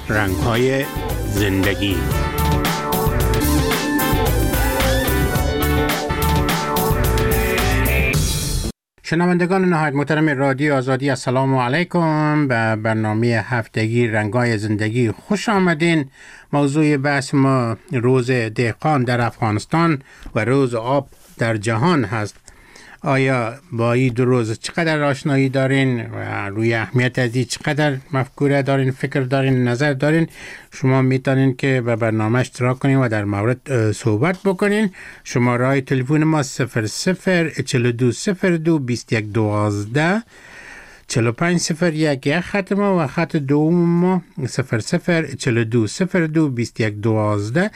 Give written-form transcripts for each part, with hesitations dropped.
رنگ‌های زندگی. شنوندگان نهایت محترم رادیو آزادی، السلام علیکم. به برنامه هفتگی رنگ‌های زندگی خوش آمدین. موضوع بحث ما روز دهقان در افغانستان و روز آب در جهان هست. آیا با این دو روز چقدر آشنایی دارین و روی اهمیت از این چقدر مفکوره دارین، فکر دارین، نظر دارین؟ شما میتونین که به برنامه اشتراک کنین و در مورد صحبت بکنین. شماره تلفن ما 0042022112 4501 خط ما و خط دوم ما 0042022112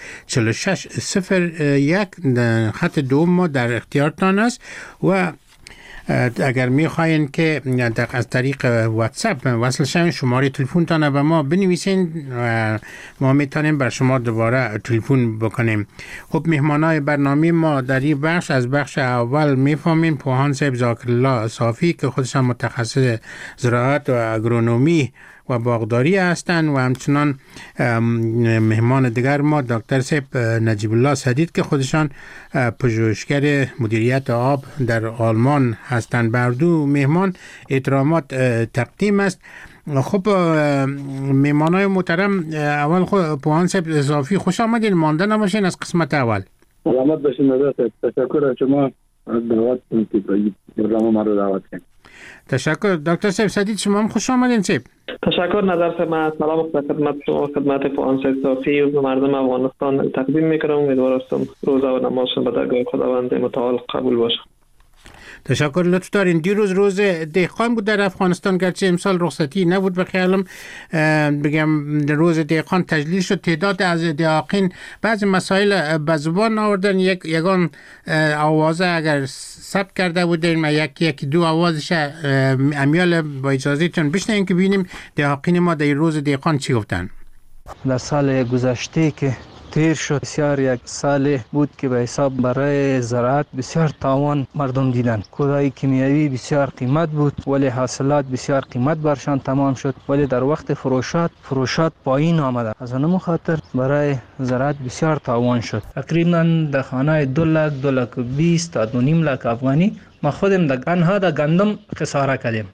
4601 خط دوم ما در اختیارتان است. و اگر میخواین که از طریق واتساپ وصل شوین، شماره تلفنتان به ما بنویسین و ما میتونیم بر شما دوباره تلفن بکنیم. خب مهمانای برنامه ما در این بخش، از بخش اول میفهمین پوهان صاحب ذاکرالله صافی که خودشان متخصص زراعت و اگرونومی و باغداری هستند و همچنان مهمان دیگر ما دکتر صاحب نجیب الله سدید که خودشان پژوهشگر مدیریت آب در آلمان هستند. بر دو مهمان احترامات تقدیم است. خب مهمانای محترم، اول خود پوهان صاحب صافی خوش آمدین، مانده نباشین از قسمت اول. سلامت باشین. تشکر از شما دعوت کنید، برنامه ما رو دعوت کنید. تشکر. دکتر صاحب سدید شما هم خوش آمدین. صاحب تشکر. نظر سلام خدمت شما، خدمت پوهان صاحب صافی و مردم افغانستان تقدیم میکنم. امیدوارم روزه و نمازشون به درگاه خداوند متعال قبول باشه. تشکر. لطف دارین. دیروز روز دهقان بود در افغانستان، گرچه امسال رخصتی نبود. به خیالم بگم روز دهقان تجلیل شد. تعداد از دهقان بعض مسائل به زبان آوردن. یگان آوازه اگر ثبت کرده بودین و یکی دو آوازش امیال با اجازهتون بشنویم که ببینیم دهقان ما در روز دهقان چی گفتن. در سال گذشته که تیر شد، بسیار یک سال بود که به حساب برای زراعت بسیار تاوان مردم دیدن. کودای کیمیایی بسیار قیمت بود ولی حاصلات بسیار قیمت برشان تمام شد، ولی در وقت فروشات پایین آمده. از همین خاطر برای زراعت بسیار تاوان شد. تقریبا در خانه 2,20,000 تا 2.5 لک افغانی ما خودم در گنها در گندم خساره کردیم.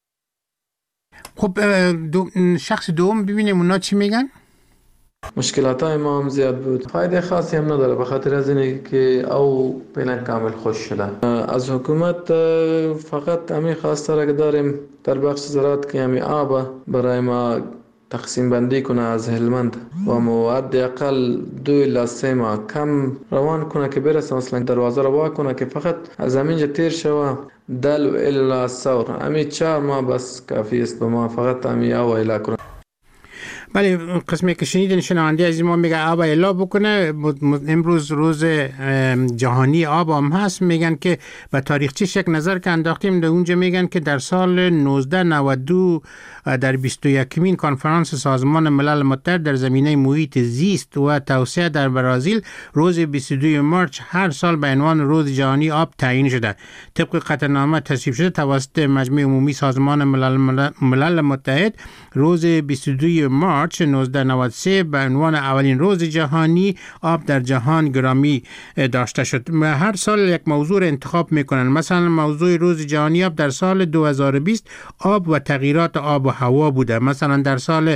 خب شخص دوم ببینیم اونا چی میگن. مشکلات های ما هم زیاد بود. فایده خاصی هم نداره به خاطر از اینه که او فعلا کامل خوش شده. از حکومت فقط همین خواسته را که داریم در بخش زراعت که همین آب برای ما تقسیم بندی کنه از هلمند و مواد اقل 2 الی 3 ماه کم روان کنه که برسه مثلا دروازه رو وا کنه که فقط از همینجا تیر شوه دل و الی ثور. همین 4 ماه بس کافی است به ما، فقط همین آب الی کنه. بله، قسمی که شنیدین شنونده از ما میگه آب الا بکنه. امروز روز جهانی آب هم هست. میگن که به تاریخچه شک نظر که انداختیم در اونجا میگن که در سال 1992 در 21مین کنفرانس سازمان ملل متحد در زمینه محیط زیست و توسعه در برزیل روز 22 مارچ هر سال به عنوان روز جهانی آب تعیین شده. طبق قطعنامه تصویب شده توسط مجمع عمومی سازمان ملل متحد، روز 22 مارچ 1993 به عنوان اولین روز جهانی آب در جهان گرامی داشته شد. هر سال یک موضوع انتخاب میکنن. مثلا موضوع روز جهانی آب در سال 2020 آب و تغییرات آب و هوا بوده. مثلا در سال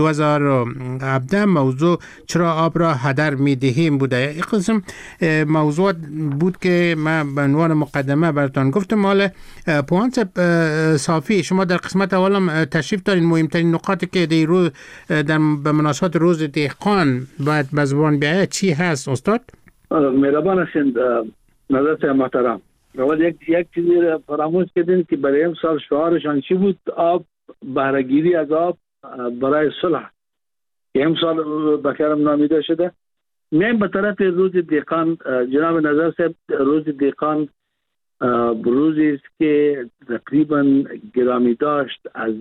2017 موضوع چرا آب را هدر میدهیم بوده. این قسم موضوع بود که من به عنوان مقدمه براتون گفتم. مال پوهان صافی، شما در قسمت اولم تشریف دارین. مهمترین نقاطی که به مناسبت روز دهقان باید به زبان بیاید چی هست استاد؟ مهربان هستید نظر محترم. اول یک چیزی را فراموش کردین که برای امسال شعارشان چی بود؟ آب، بهره‌گیری از آب برای صلح، که امسال بخیرم نامیده شده. میم به طرف روز دهقان. جناب نظر صاحب، روز دهقان روزی است که تقریبا گرامی داشت از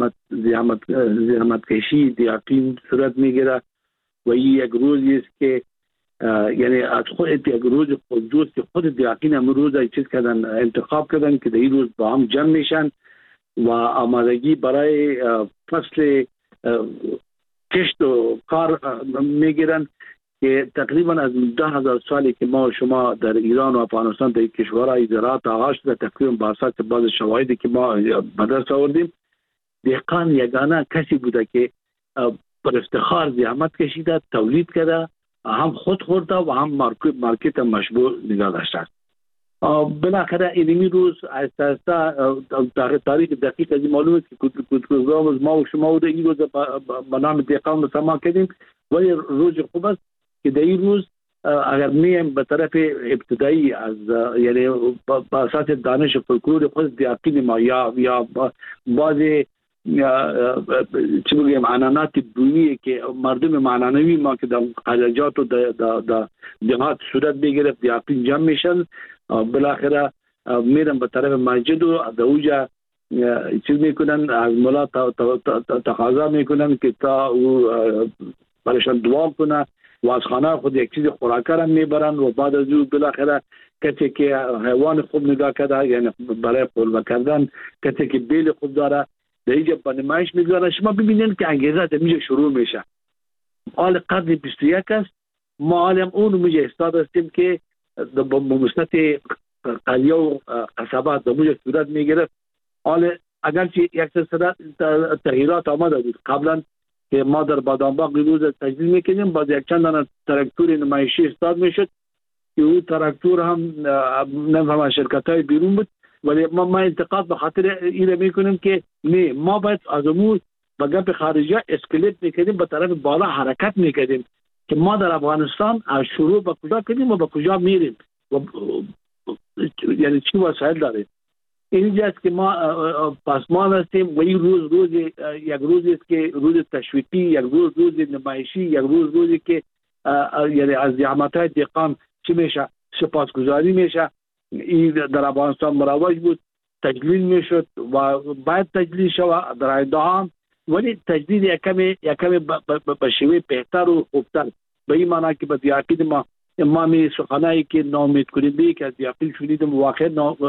زحمت کشی دهقان صورت میگیره و این یک روزی است که یعنی از خود یک روز خودجوست که خود دهقان هم روز چیز کردن، انتخاب کردن که در این روز با هم جمع میشن و آمادگی برای فصل کشت و کار میگیرن که تقریبا از 10,000 سالی که ما شما در ایران و افغانستان در کشورهای زراعت آغاز شده، تقریبا با اساس بعض شواهدی که ما به دست آوردیم، دهقان یگانه کسی بوده که پر افتخار زحمت کشیده، تولید کرده، هم خود خورده و هم مارکت مشبوع نگاه داشته. بالاخره اینمی روز از تاریخ دقیق از معلومه که کودکوزام ما و شما و این روز به نام دهقان مسما کردیم، ولی روز خوب است که در این روز اگر میم به طرف ابتدایی از یعنی با اساس دانش فولکلور خود دیاقین ما یا بعضی چی بگیم عنعنات بومی که مردم معنوی ما که در خارجات و در جهات صورت بگیرد دیاقین جمع میشن، بالاخره میرن به طرف مسجد و در اوجا چیز میکنن، از مولا تقاضا میکنن که تا او برشان دعا کنه و از خانه خود یک چیز خوراکه را میبرن و بعد از او بالاخره کسی که حیوان خوب نگاه کرده یعنی برای قلبه کردن، کسی که بیل خوب داره در اینجا به نمایش میگذارن. شما ببینید که انگیزه در اینجا شروع میشه. حال قرن 21 است، ما حالم اون میجا استاد هستیم که با مستط قلیه و قصبات در موجه صورت میگرفت. حال اگرچه یک سلسله تغییرات آمده بود قبلا که ما در بادامباغ روز تجدید میکنیم، باز یک چند تراکتور نمایشی استاد میشد که او تراکتور هم نفهم شرکت های بیرون بود، ولی ما انتقاد به خاطر اینه میکنیم که نه، ما باید از امور به گپ خارجی اسکلیت میکنیم، به طرف بالا حرکت میکنیم که ما در افغانستان از شروع به کجا کنیم و به کجا میریم و یعنی چی وسایل داریم. اینجاست که ما پاسمان هستیم و این روز یک روزی است که روز تشویقی، یک روز نمایشی، یک روزی که یعنی از زحمت‌های دهقان چی میشه سپاسگزاری میشه. این در افغانستان مروج بود، تجلیل میشد و باید تجلیل شود در آینده هم، ولی تجلیل یک کمی به شیوه بهتر و خوبتر، به این معنی که به دیاقین ما می سخنایی که نامید کننده که از دیاقین شدیدم واقع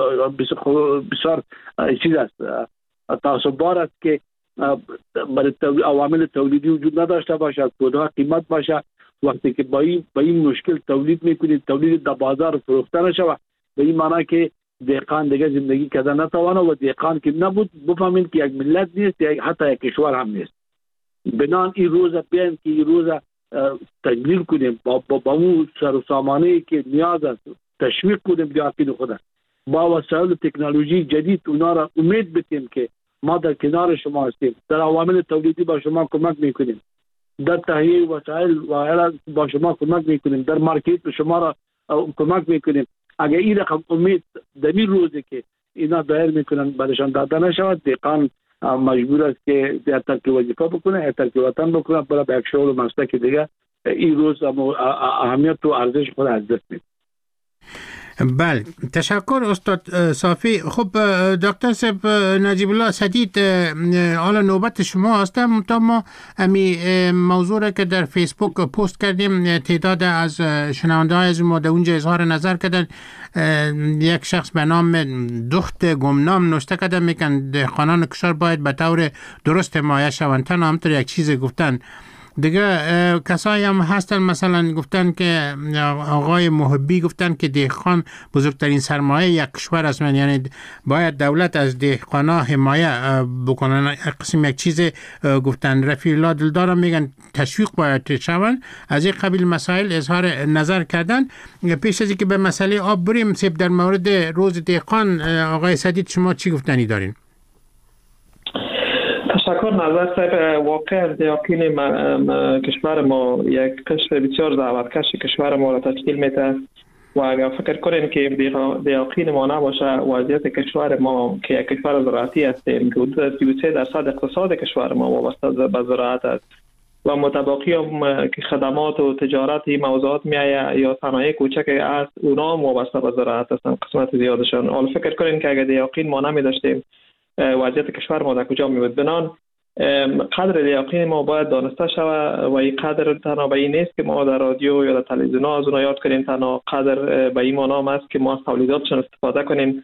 بسیار چیز است، تعصب‌بار است که برای عوامل تولیدی وجود نداشته باشه، کودها قیمت باشه. وقتی که با این مشکل تولید میکنید، تولید در بازار فروخته نشود، به این معنی که دهقان دیگه زندگی کردن نتوانه و دهقان که نبود بفهمید که یک ملت نیست یا حتی یک کشور هم نیست. بنان این روز بیان که این روز تجلیل کنیم با اون سر و سامانه‌ای که نیاز است، تشویق کنیم دیاقین خود با وسایل تکنولوژی جدید، اونا را امید بدیم که ما در کنار شما هستیم، در عوامل تولیدی با شما کمک میکنیم، در تهیه وسایل و با شما کمک میکنیم، در مارکت به شما را کمک میکنیم. اگر این رقم امید در این روزی که اینا ظاهر میکنن برایشان داده نشود، دهقان مجبور است که در ترک وظیفه بکنه، در ترک وطن بکنه، برای به یک شغل و مسلک دیگه این روز اهمیت و ارزش خود از دست میده. بله، تشکر استاد صافی. خب دکتر صاحب نجیب الله سدید، حالا نوبت شما است. ما امی موضوع را که در فیسبوک پست کردیم، تعداد از شنونده های از ما در اونجا اظهار نظر کردن. یک شخص به نام دخت گمنام نوشته کرده میگن دهقانان کشور باید به طور درست حمایت شوند. تنها همطور یک چیز گفتن. دیگه کسایی هم هستن مثلا گفتن که آقای محبی گفتن که دهقان بزرگترین سرمایه یک کشور است، یعنی باید دولت از دهقانا حمایه بکنن. قسم یک چیز گفتن. رفیع الله دلدار میگن تشویق باید شون. از این قبیل مسائل اظهار نظر کردن. پیش از اینکه به مسئله آب بریم، سیب در مورد روز دهقان آقای سدید شما چی گفتنی دارین؟ تشکر نظر صاحب. واقع از دیاقین کشور ما یک قشر بسیار زحمتکش کشور ما را تشکیل میده و اگر فکر کنین که دیاقین ما نباشه، وضعیت کشور ما که یک کشور زراعتی هستیم که حدود 33% اقتصاد کشور ما وابسته به زراعت است و متباقی هم که خدمات و تجارت این موضوعات میایه یا صنایع کوچک است، اونا هم وابسته به زراعت هستن قسمت زیادشان. حالا فکر کنین که اگر دیاقین ما نمی داشتیم وضعیت کشور ما در کجا می بود. بنان قدر دیاقین ما باید دانسته شود و این قدر تنها به این نیست که ما در رادیو یا در تلویزیون از اونها یاد کنیم، تنها قدر به این معنی است که ما از تولیداتشان استفاده کنیم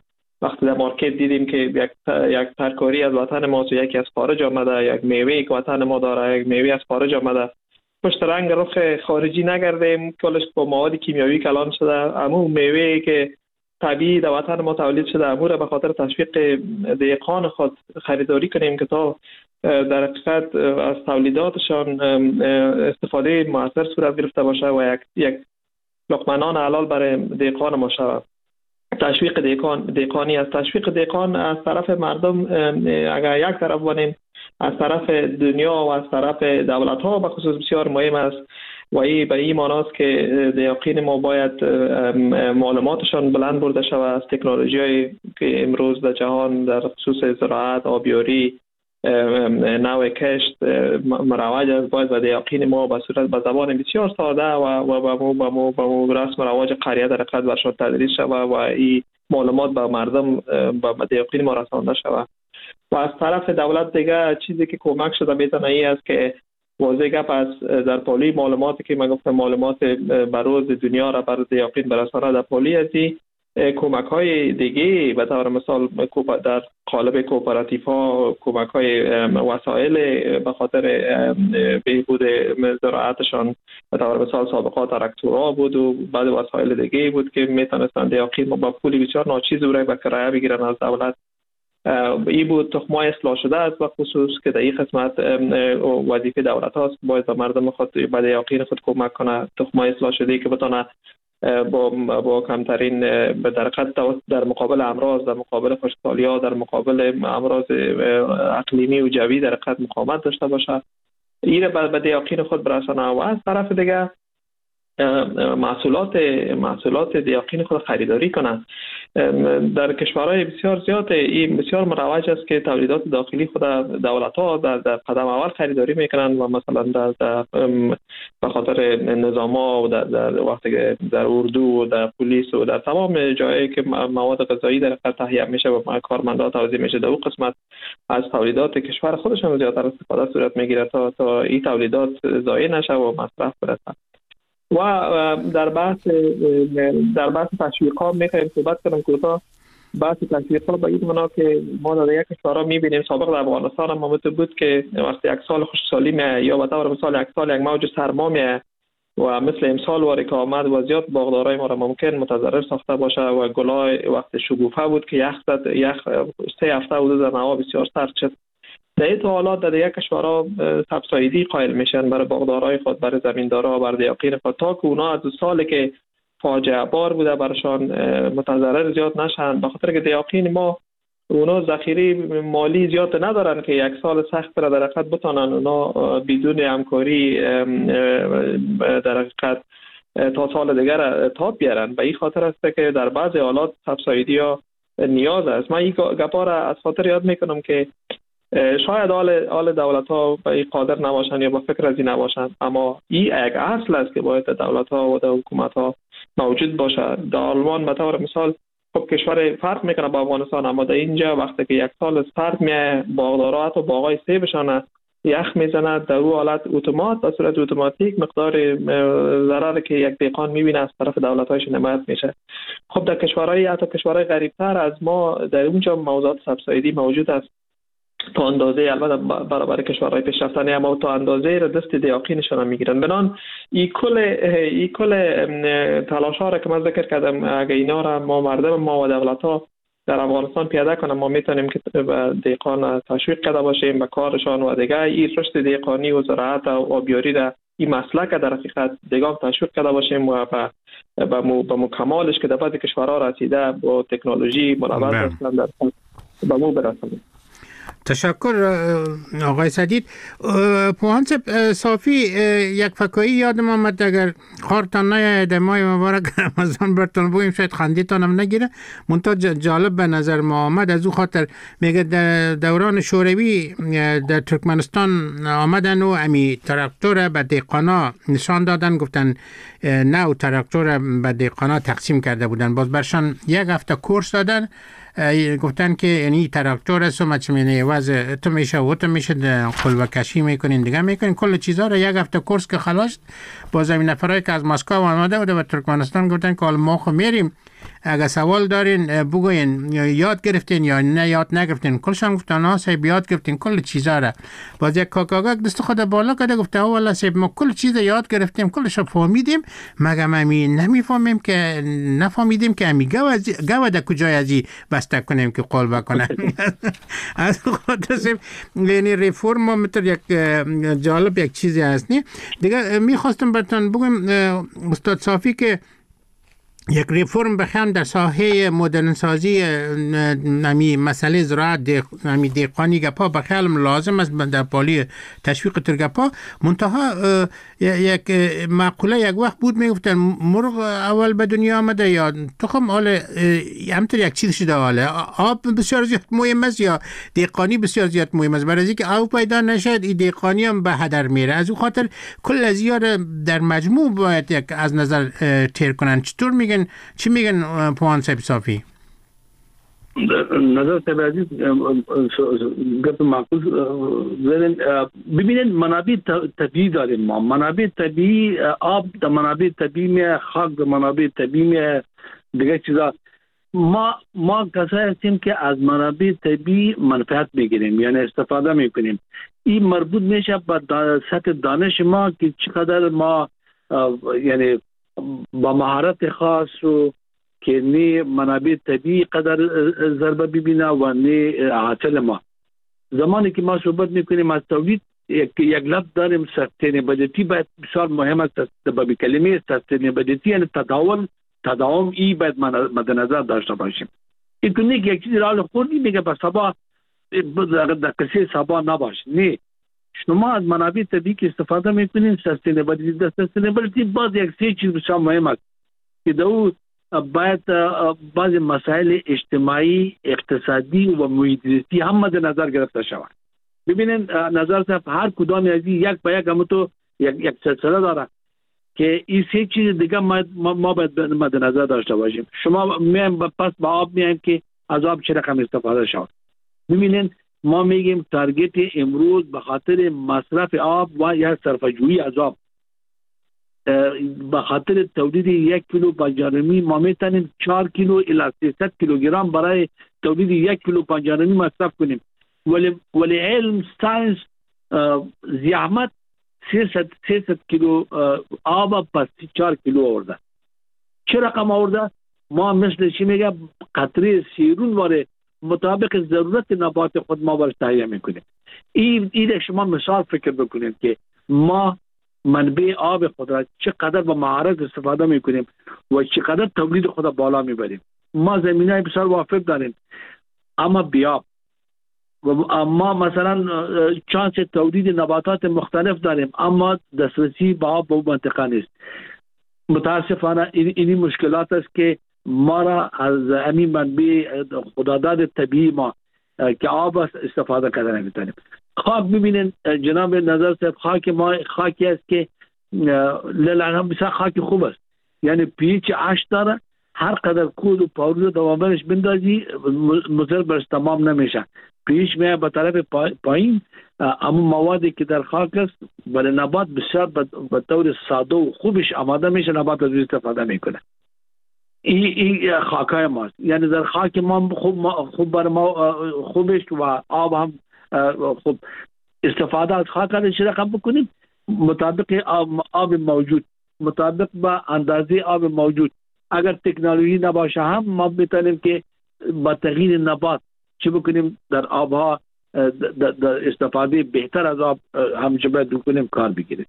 وقتی در مارکت دیدیم که یک ترکاری از وطن ما و یکی از خارج آمده، یک میوه که وطن ما داره یک میوه از خارج آمده، پشت رنگ رخ خارجی نگردیم، کلش با مواد کیمیاوی کلان شده، همون میوه که طبیعی در وطن ما تولید شده امور به خاطر تشویق دهقان خود خریداری کنیم که تا در حقیقت از تولیداتشان استفاده مؤثر صورت گرفته باشه و یک لقمه نان حلال برای دهقان ما شود. تشویق دهقانی از تشویق دهقان از طرف مردم اگر یک طرف بانیم، از طرف دنیا و از طرف دولت ها به خصوص بسیار مهم است و این به این معنی است که دهقان ما باید معلوماتشان بلند برده شود از تکنولوژی هایی که امروز در جهان در خصوص زراعت، آبیاری، نوع کشت مروج است. باید به دهقان ما به صورت به زبان بسیار ساده و به رسم رواج قریه در حقیقت برشان تدریس شود و این معلومات به مردم به دهقان ما رسانده شود. و از طرف دولت دیگه چیزی که کمک شده میتونه این است که واضح گپ است در پالی معلوماتی که من گفتم معلومات بروز دنیا را بر دهقان برسانه در پالی ازی کمک های دیگه به طور مثال در قالب کوپراتیف ها کمک های وسایل به خاطر بهبود زراعتشان به طور مثال سابقا تراکتورها بود و بعد وسایل دیگه بود که میتونستند دهقان با پولی بسیار ناچیز رو به کرایه بگیرن از دولت. این بود تخمای اصلاح شده است و خصوص که در این قسمت وظیفه دولت هاست باید به مردم خود به دهقان خود کمک کنه تخمای اصلاح شده که بتونه با کمترین در مقابل امراض، در مقابل خشکسالی ها، در مقابل امراض اقلیمی و جوی در حقیقت مقاومت داشته باشه. این به دهقان خود برسانه و از طرف دیگه محصولات دهقان خود خریداری کنند. در کشورهای بسیار زیاد این بسیار مروج است که تولیدات داخلی خود دولت ها در قدم اول خریداری میکنند و مثلا در به خاطر نظام ها و در وقتی در اردو و در پلیس و در تمام جایی که مواد غذایی در تهیه میشه و کارمندان توزیع میشه در اون قسمت از تولیدات کشور خودشان زیادتر استفاده صورت میگیره تا این تولیدات ضایع نشه و مصرف برسه. و در بحث تشویق‌ها می‌خوایم صحبت کنم کوتاه. بحث تشویق‌ها به این معنا که ما در یک کشورها می‌بینیم سابق در افغانستان هم بود که وقتی یک سال خشکسالی میاد یا به طور مثال یک سال یک موج سرما میاد و مثل امسال واری که آمد وضعیت باغدارای ما را ممکن متضرر ساخته باشه و گلای وقت شکوفه بود که یخ 3 هفته حدود در هوا بسیار سرد شد. در این حالات در یک کشورها سبسایدی قائل میشن برای باغدارای خود، برای زمیندارا، برای دهقان خود تا که اونا از سالی که فاجعه بار بوده برشان متضرر زیاد نشن، به خاطر که دهقان ما اونا ذخیره مالی زیاد ندارن که یک سال سخت را در حقیقت بتونن اونا بدون همکاری در حقیقت تا سال دیگر تاب بیارن. به این خاطر است که در بعضی حالات سبسایدی ها نیاز است. من این گپا را از خاطر یاد میکنم که شاید آل دولت ها به این قادر نباشن یا با فکر از این نباشن، اما این یک اصل است که باید دولت ها و حکومت ها موجود باشه. در آلمان به طور مثال خب کشور فرق میکنه با افغانستان، اما در اینجا وقتی که یک سال سرد میاد باغدارا حتی باغای سیبشان یخ میزنه، در اون حالت اتومات به صورت اتوماتیک مقدار ضرری که یک دهقان میبینه از طرف دولت هایش حمایت میشه. خب در کشورهای حتی کشورهای غریبتر از ما در اونجا موضوعات سبسایدی موجود است تا اندازه، البته برابر کشورهای پیشرفته اما تا اندازه را دست دهقانشان هم میگیرن. بنان این کل تلاش ها را که من ذکر کردم اگه اینا را ما مردم ما و دولت ها در افغانستان پیاده کنم ما میتونیم که به دهقان تشویق کرده باشیم به کارشان و دیگه این رشد دهقانی و زراعت و آبیاری را این مسلک در حقیقت دیگه تشویق کرده باشیم و به مکمالش که در بعضی کشورها رسیده با تکنولوژی ملوث هستند به مو برسونیم. تشکر آقای سدید. پوهان صافی یک فکایی یادم آمد اگر خارتان نیاید ماه مبارک رمضان برتون بویم شاید خندیتان هم نگیره، منتها جالب به نظر ما آمد از او خاطر میگه در دوران شوروی در ترکمنستان آمدن و امی تراکتور به دهقانا نشان دادن، گفتن نو تراکتور به دهقانا تقسیم کرده بودن، باز برشان یک هفته کورس دادن، گفتن که یعنی تراکتور است و مچمینه وضع تو میشه و تو میشه قلبه کشی میکنین دیگه میکنین کل چیزها را. یک هفته کورس که خلاص باز این نفرایی که از مسکو آمده بوده و ترکمنستان گفتن که حالا ما خو میریم اگر سوال دارین بگوین یاد گرفتین یا نه یاد نگرفتین. کلشان گفتن ها صاحب یاد گرفتین کل چیزا را. باز یک کاکا دست خود بالا کرده گفته والا صاحب ما کل چیز یاد گرفتیم کلش فهمیدیم مگر ما نمیفهمیم که نفهمیدیم که امی گوه در کجای ازی بسته کنیم که قول بکنه. از خاطر صاحب یعنی ریفورم متر یک جالب یک چیزی هست نی دیگه. میخواستم براتون بگم استاد صافی که یک ریفورم بخوام در ساحه مدرن سازی نمی مسئله زراعت نمی دهقانی گپا بخیالم لازم است در پالی تشویق ترگپا. منتها یک معقوله یک وقت بود میگفتن مرغ اول به دنیا آمده یا تخم حالا همطور یک چیز شده حالا آب بسیار زیاد مهم است یا دهقانی بسیار زیاد مهم است. برای اینکه آب پیدا نشد این دهقانی هم به هدر میره. از اون خاطر کل ازیا در مجموع باید یک از نظر تیر کنن. چطور میگن چی میگن پوان صافی؟ نظر صاحب عزیز گفت معقول ببینید منابع طبیعی داریم ما. منابع طبیعی آب در منابع طبیعی می خاک در منابع طبیعی می دیگه چیزا ما کسایی هستیم که از منابع طبیعی منفعت میگیریم یعنی استفاده میکنیم. این مربوط میشه به سطح دانش ما که چقدر ما یعنی با مهارت خاص و که نه منابع طبیعی قدر ضربه ببینه و نه حاصل ما. زمانی که ما صحبت میکنیم از تولید یک لفظ داریم سستینبلیتی باید بسیار مهم است. به کلمه سستینبلیتی یعنی تداوم ای باید مد نظر داشته باشیم. این که یک چیزی را خوردی میگه به صبح در کسی صبح نباش. نه شما از منابع طبیعی که استفاده میکنین سستینبلیتی باز یک سه چیز بسیار مهم است که دو باید بعض مسائل اجتماعی اقتصادی و محیط‌زیستی هم مد نظر گرفته شود. ببینین نظر صاحب هر کدام از یک به یک هم تو یک سلسله داره که این سه چیز دیگه ما باید مد نظر داشته باشیم. شما میایم پس با آب میایم که از آب چه رقم استفاده شود. ببینین ما میگیم تارگت امروز به خاطر مصرف آب و یا صرفه‌جویی از آب به خاطر تولید 1 کیلو پنجارمی ما میتونیم 4 کیلو الی 300 کیلوگرم برای تولید 1 کیلو پنجارمی مصرف کنیم. ولی علم ساینس زحمت 300 کیلو آب پس 4 کیلو آورده. چه رقم آورده؟ ما مثل چی میگه قطره سیرون واره مطابق ضرورت نبات خود ما برش تهیه میکنیم. این شما مثال فکر بکنید که ما منبع آب خود را چقدر با مهارت استفاده میکنیم و چقدر تولید خود بالا میبریم. ما زمینای بسیار وافر داریم اما بیاب و ما مثلا چانس تولید نباتات مختلف داریم اما دسترسی به آب به منطقه نیست. متاسفانه این مشکلات است که ما را از همین منبع خداداد طبیعی ما که آب استفاده کردن نمیتونیم. خاک ببینین جناب نظر صاحب خاک ما خاکی است که للعنه بسیار خاک خوب است یعنی پیچ 8 داره. هر قدر کود و پاورود دوامش بندازی مضر برش تمام نمیشه. پیش میه به طرف پایین اما موادی که در خاک است ولی نبات بسیار به طور ساده و خوبش آماده میشه نبات از استفاده میکنه. این خاکای ماست یعنی در خاک ما خوب بر ما خوبش و آب هم خوب استفاده از خاک را چه رقم بکنیم مطابق آب موجود مطابق با اندازه آب موجود. اگر تکنولوژی نباشه هم ما بتونیم که با تغییر نبات چه بکنیم در آبها در استفاده بهتر از آب هم چه باید بکنیم کار بگیریم.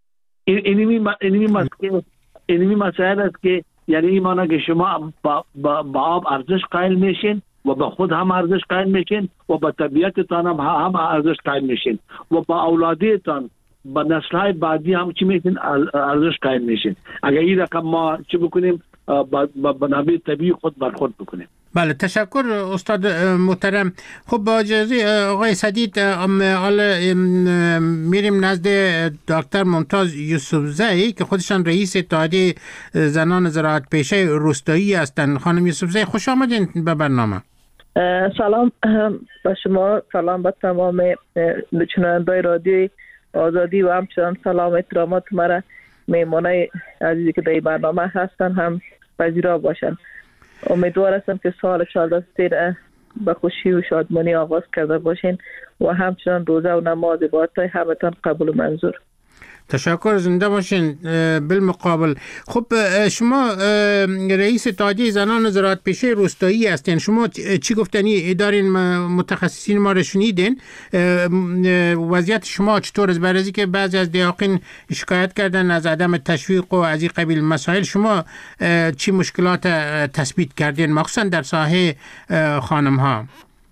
اینمی مسائل است که یعنی این معنی که شما با آب ارزش قائل میشین و به خود هم ارزش قائل میشین و به طبیعتتان هم ارزش قائل میشین و با اولادیتان با نسل‌های بعدی هم چی میشین ارزش قائل میشین. اگر این رقم ما چی بکنیم با منابع طبیعی خود برخورد بکنیم. بله تشکر استاد محترم. خب با اجازه آقای سدید حالا میریم نزد دکتر ممتاز یوسفزئی که خودشان رئیس اتحادیه زنان زراعت پیشه روستایی هستند. خانم یوسفزئی خوش آمدین به برنامه. سلام با شما، سلام به تمام شنوندگان رادیو آزادی و همچنان سلام احترامات مرا مهمانای عزیزی که در برنامه هستن هم پذیرا باشن. امیدوار هستم که سال 14 به خوشی و شادمانی آغاز کرده باشین و همچنان روزه و نماز عبادت‌های همتان قبول و منظور. تشکر، زنده باشین. بالمقابل خب شما رئیس اتحادیه زنان زراعت پیشه روستایی هستین، شما چی گفتنی دارین؟ متخصصین ما رو شنیدین، وضعیت شما چطور است؟ برای که بعضی از دیاقین شکایت کردن از عدم تشویق و از این قبیل مسائل، شما چی مشکلات تثبیت کردین مخصوصا در ساحه خانم ها؟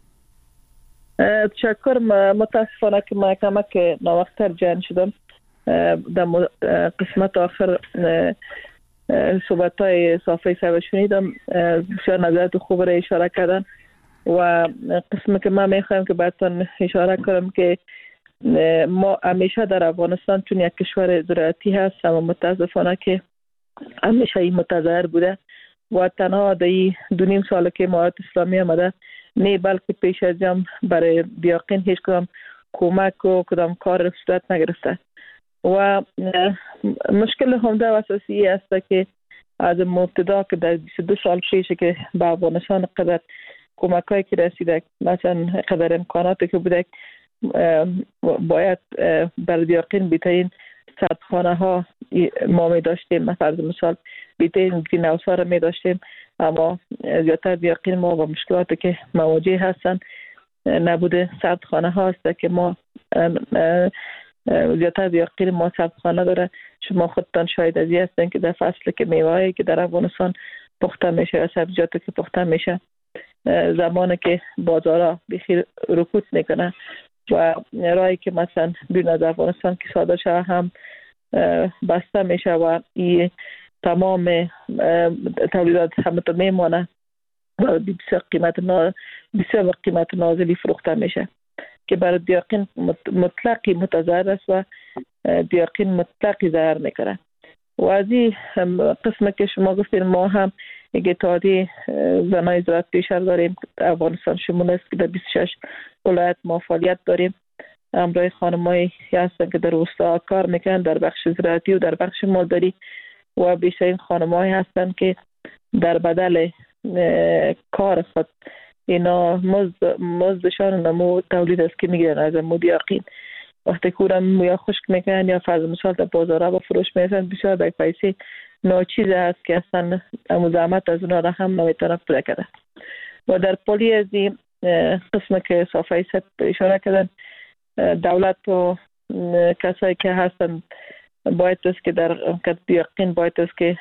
تشکر. متاسفانه که ما کمک ناوقتر جان شدم. در قسمت آخر صحبت‌های صافی صاحب شنیدم، بسیار نظرات خوب را اشاره کردن و قسمی که ما میخوایم که براتون اشاره کنم که ما همیشه در افغانستان چون یک کشور زراعتی هست، اما متاسفانه که همیشه این متظاهر بوده و تنها در 2.5 سال که امارات اسلامی آمده نه بلکه پیش از هم برای دیاقین هیچ کدام کمک و کدام کار صورت نگرفته و مشکل همده و اساسی است که از مبتدا که در 22 سال پیش که به افغانستان قدر کمکایی که رسیده، مثلا قدر امکاناتی که بوده، باید بر دیاقین بیترین سردخانه ها ما می داشتیم، مثلا بیترین گرین هاوس ها را می داشتیم، اما زیادتر دیاقین ما با مشکلاتی که مواجه هستند نبوده سردخانه ها است که ما زیادتر دیاقین ما سردخانه داره. شما خودتان شاید از این هستین که در فصل که میوه‌ای که در افغانستان پخته میشه یا سبزیجاتی که پخته میشه، زمانی که بازارها بخیر رکود میکنه و راهی که مثلا بیرون از افغانستان که صادر شده هم بسته میشه و این تمام تولیدات همه میمانه و بسیار قیمت نازلی فروخته میشه که برای دیاقین مطلقی متضرر است و دیاقین مطلقی ضرر میکنه. و از این قسم که شما گفتین ما هم یک اتحادیه زنای زراعت پیشه داریم، افغانستان شمول است که در 26 ولایت ما فعالیت داریم. همراه خانمایی هستن که در روستا کار میکنن در بخش زراعتی و در بخش مالداری و بیشترین خانمایی هستن که در بدل کار خود اینا مزدشان نمو تولید است که میگیرن از دیاقین. وقتی کورم مویا خشک میکنن یا فرض مثال در بازارها با فروش میرسن، بسیار در پیسه ناچیز است که اصلا زحمت از اونا را هم نمیتونه پوره کرده. و در پولی از این قسم که صافی صاحب اشاره کردن، دولت و کسایی که هستن باید است که در دیاقین باید است که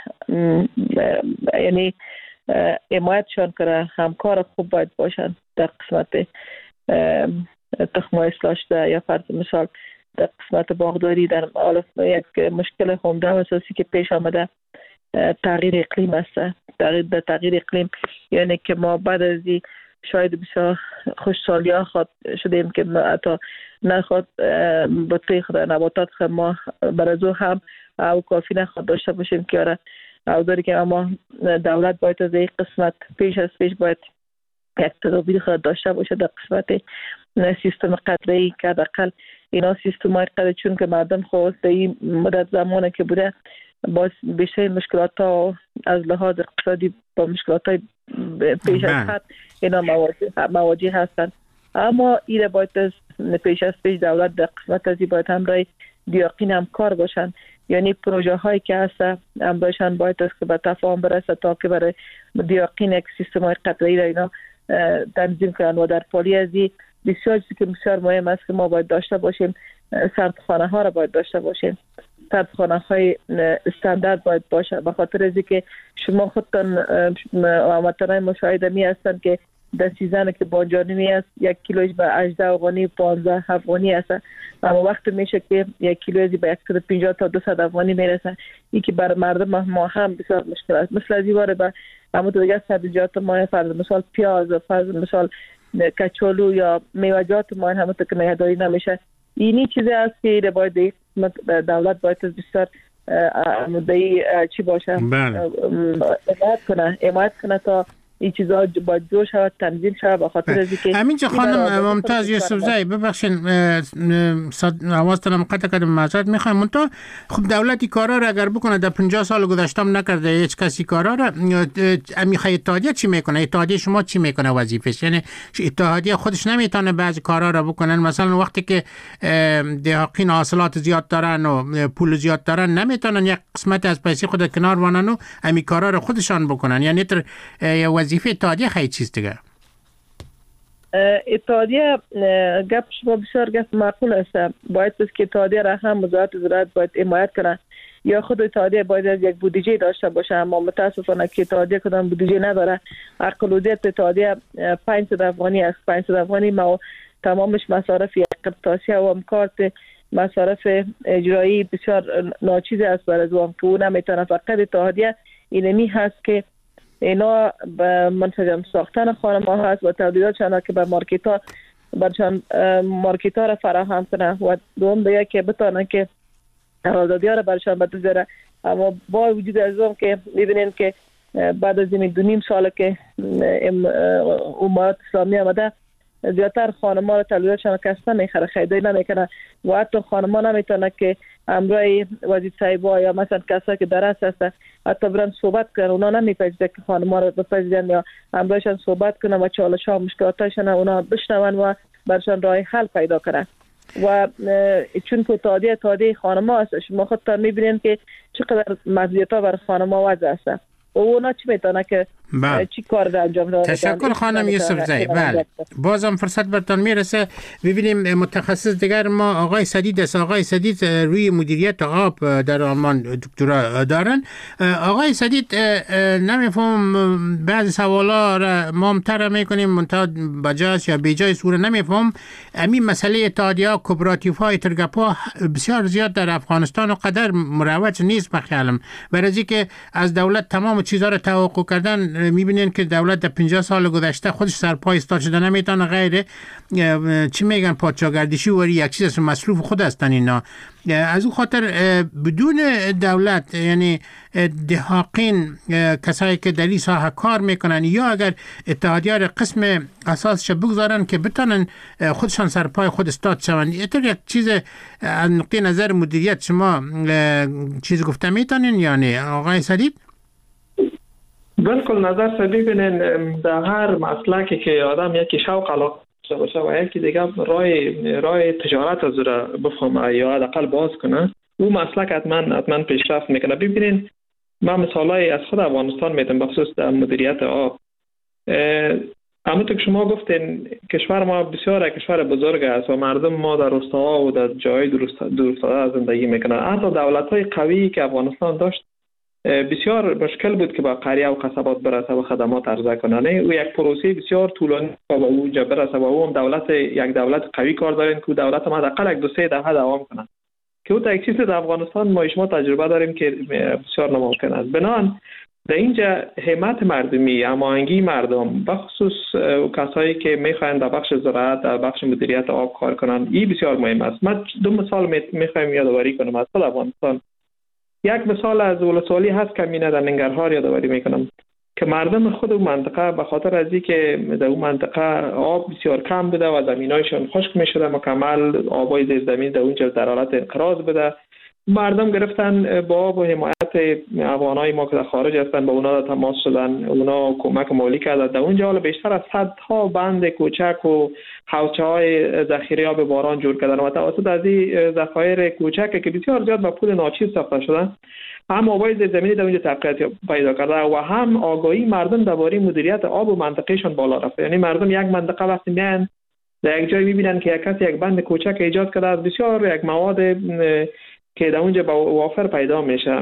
یعنی حمایتشان کنه، همکار خوب باید باشن در قسمت تخم اصلاح شده یا فرض مثال در قسمت باغداری. در یک مشکل عمده و اساسی که پیش آمده تغییر اقلیم است. تغییر اقلیم یعنی که ما بعد از شاید بسیار خوشحالی ها خود شدیم که حتی نخواد بطری خود نباتات خود ما برازو هم او کافی نخواد داشته باشیم که آره او داری که اما دولت باید از این قسمت پیش باید یک تدابیر خود داشته باشه در قسمت سیستم قطره‌ای که حداقل اینا سیستم های قطره، چون که مردم خواست در این مدت زمانی که بوده باز بیشتر مشکلات ها از لحاظ اقتصادی با مشکلات های پیش از حد اینا مواجه هستند. اما این باید پیش از پیش دولت در قسمت ازی باید همراه دیاقین هم کار باشن، یعنی پروژه هایی که هست همراهشان باید است که به تفاهم برسه تا که برای دیاقین یک سیستم های قطره‌ای را اینا تنظیم کنن. و در پالی ازی بسیار چیزی که بسیار مهم است که ما باید داشته باشیم، سردخانه ها را باید داشته باشیم. سردخانه های استاندارد باید باشه، به خاطر از اینکه شما خودتان هموطنان مشاهده می هستند که در سیزن که بانجانی است 1 کیلوش به 18 افغانی 15 افغانی است، اما وقت میشه که 1 کیلو به 150 تا 200 افغانی میرسه. این که بر مردم ما هم بسیار مشکل است. مثل از این به همون دیگه سبزیجات ما فرض مثال پیاز و فرض مثال کچالو یا میوه‌جات ما هم که نگهداری نمیشه. اینی چیزی است که باید دولت باید بسیار مدعی چی باشه حمایت کنه تا این چیزا با جور شود تنظیم شود به خاطر از اینکه همینجا خانم ممتاز یوسفزئی ببخشید آوازتونم قطع کردم معذرت میخوایم منتها خب دولتی کارا را اگر بکنه در 50 سال گذشته هم نکرده هیچ کسی کارا را میخواد اتحادیه چی میکنه اتحادیه شما چی میکنه وظیفش یعنی اتحادیه خودش نمیتونه بعضی کارا را بکنن مثلا وقتی که دهقین حاصلات زیاد دارن و پول زیاد دارن نمیتونن یک قسمت از پیسه خود کنار وانن و همین کارا را خودشان بکنن یعنی وظیفه اتحادیه خیلی چیز دیگه اتحادیه گپ شما بسیار گپ معقول است باید که اتحادیه را هم وزارت زراعت باید حمایت کنه یا خود اتحادیه باید یک بودجه داشته باشه اما متاسفانه که اتحادیه کدام بودجه نداره اقلیت اتحادیه 500 افغانی است 500 افغانی ما تمامش مصارف اقتصادی و امکانات مصارف اجرایی بسیار ناچیز است برای زوام که اون نمیتونه فقط اتحادیه اینمی هست که اینا به منسجم ساختن خانم‌ها هست و تولیداتشان که به مارکت‌ها برشان مارکت‌ها را فراهم کنه و دوم دیگه که بتونن که آزادی‌ها را برشان بده اما با وجود از اون که می‌بینین که بعد از این 2.5 سال که امارات اسلامی آمده زیادتر خانم‌ها را تولیداتشان کسته میخره خریداری نمیکنه و حتی خانم‌ها نمیتونه که امرای وزیر صاحبا یا مثلا کسایی که درس هست حتی برن صحبت کنن اونا نمیپذیرن که خانم‌ها رو بپذیرن یا امرایشان صحبت کنن و چالش‌ها و مشکلاتاشون اونا بشنون و برشان راه حل پیدا کنن و چون که اتحادیه خانم‌ها هست شما خودتان میبینین که چقدر مزیت‌ها بر خانم‌ها وضع هست اونا چی میتونه که چی کار را انجام داده تشکر خانم یوسفزئی بله بازم فرصت برتان میرسه ببینیم متخصص دیگر ما آقای سدید است آقای سدید روی مدیریت آب در آلمان دکترا دارن آقای سدید نمیفهم بعضی سوالا را ما مطرح میکنیم منتها بجاست یا بیجای سوره نمیفهم همین مسئله اتحادیه کوپراتیف های ترگپا بسیار زیاد در افغانستان و قدر مروج نیست بخیالم برای که از دولت تمام چیزها را توقع کردن میبینین که دولت در 50 سال گذشته خودش سرپای استاد شده نمیتونه غیر چی میگن پادشاهگردشی وری یک چیز از مصروف خود هستن اینا از اون خاطر بدون دولت یعنی دهاقین کسایی که در این ساحه کار میکنن یا اگر اتحادیه را قسم اساسش بگذارن که بتونن خودشان سرپای خود استاد شوند یک چیز از نقطه نظر مدیریت شما چیز گفته میتونین یعنی آقای سدید بالکل نظر سه ببینین در هر مسلکی که آدم یکی شوق علاقه باشه و یکی دیگه راه تجارت از را بفهمه یا حداقل باز کنه اون مسلک حتما پیشرفت میکنه ببینین من مثالای از خود افغانستان میدم بخصوص در مدیریت آب همونطور که شما گفتین کشور ما بسیار کشور بزرگ است و مردم ما در روستاها و در جای دورافتاده زندگی میکنن حتی دولت‌های قوی که افغانستان داشت بسیار مشکل بود که با قریه و قصبات برسه و خدمات عرضه کنه او یک پروسه بسیار طولانی با اونجا برسه و اون یک دولت قوی کار دارین که دولت ما حداقل 2-3 دهه دوام کنه که اون یک چیز در افغانستان ما تجربه داریم که بسیار ناممکن است بنابراین در اینجا همت مردمی هماهنگی مردم بخصوص کسایی که میخواین در بخش زراعت در بخش مدیریت آب کار کنن این بسیار مهم است من 2 مثال میخوایم یادآوری کنم از افغانستان یک مثال از ولسوالی هست که مینه در ننگرهار یادآوری میکنم که مردم خود اون منطقه به خاطر از اینکه در اون منطقه آب بسیار کم بوده و زمینایشون خشک میشده مکمل آبای زیر زمین در اونجا در حالت انقراض بوده مردم گرفتن با آب و حمایت افغانای ما که در خارج هستن با اونا تماس شدن اونا کمک مالی کردن در اونجا حالا بیشتر از صدها بند کوچک و حوضچه‌های ذخیره آب باران جور کردن و توسط از این ذخایر کوچک که بسیار زیاد با پول ناچیز ساخته شدن هم آبای زیر زمینی در اونجا تقویت پیدا کرده و هم آگاهی مردم درباره مدیریت آب و منطقهشون بالا رفته یعنی مردم یک منطقه وقتی میان در یک جای میبینن که یک کسی یک بند کوچک ایجاد کرده از بسیار یک مواد که در اونجا با وافر پیدا میشه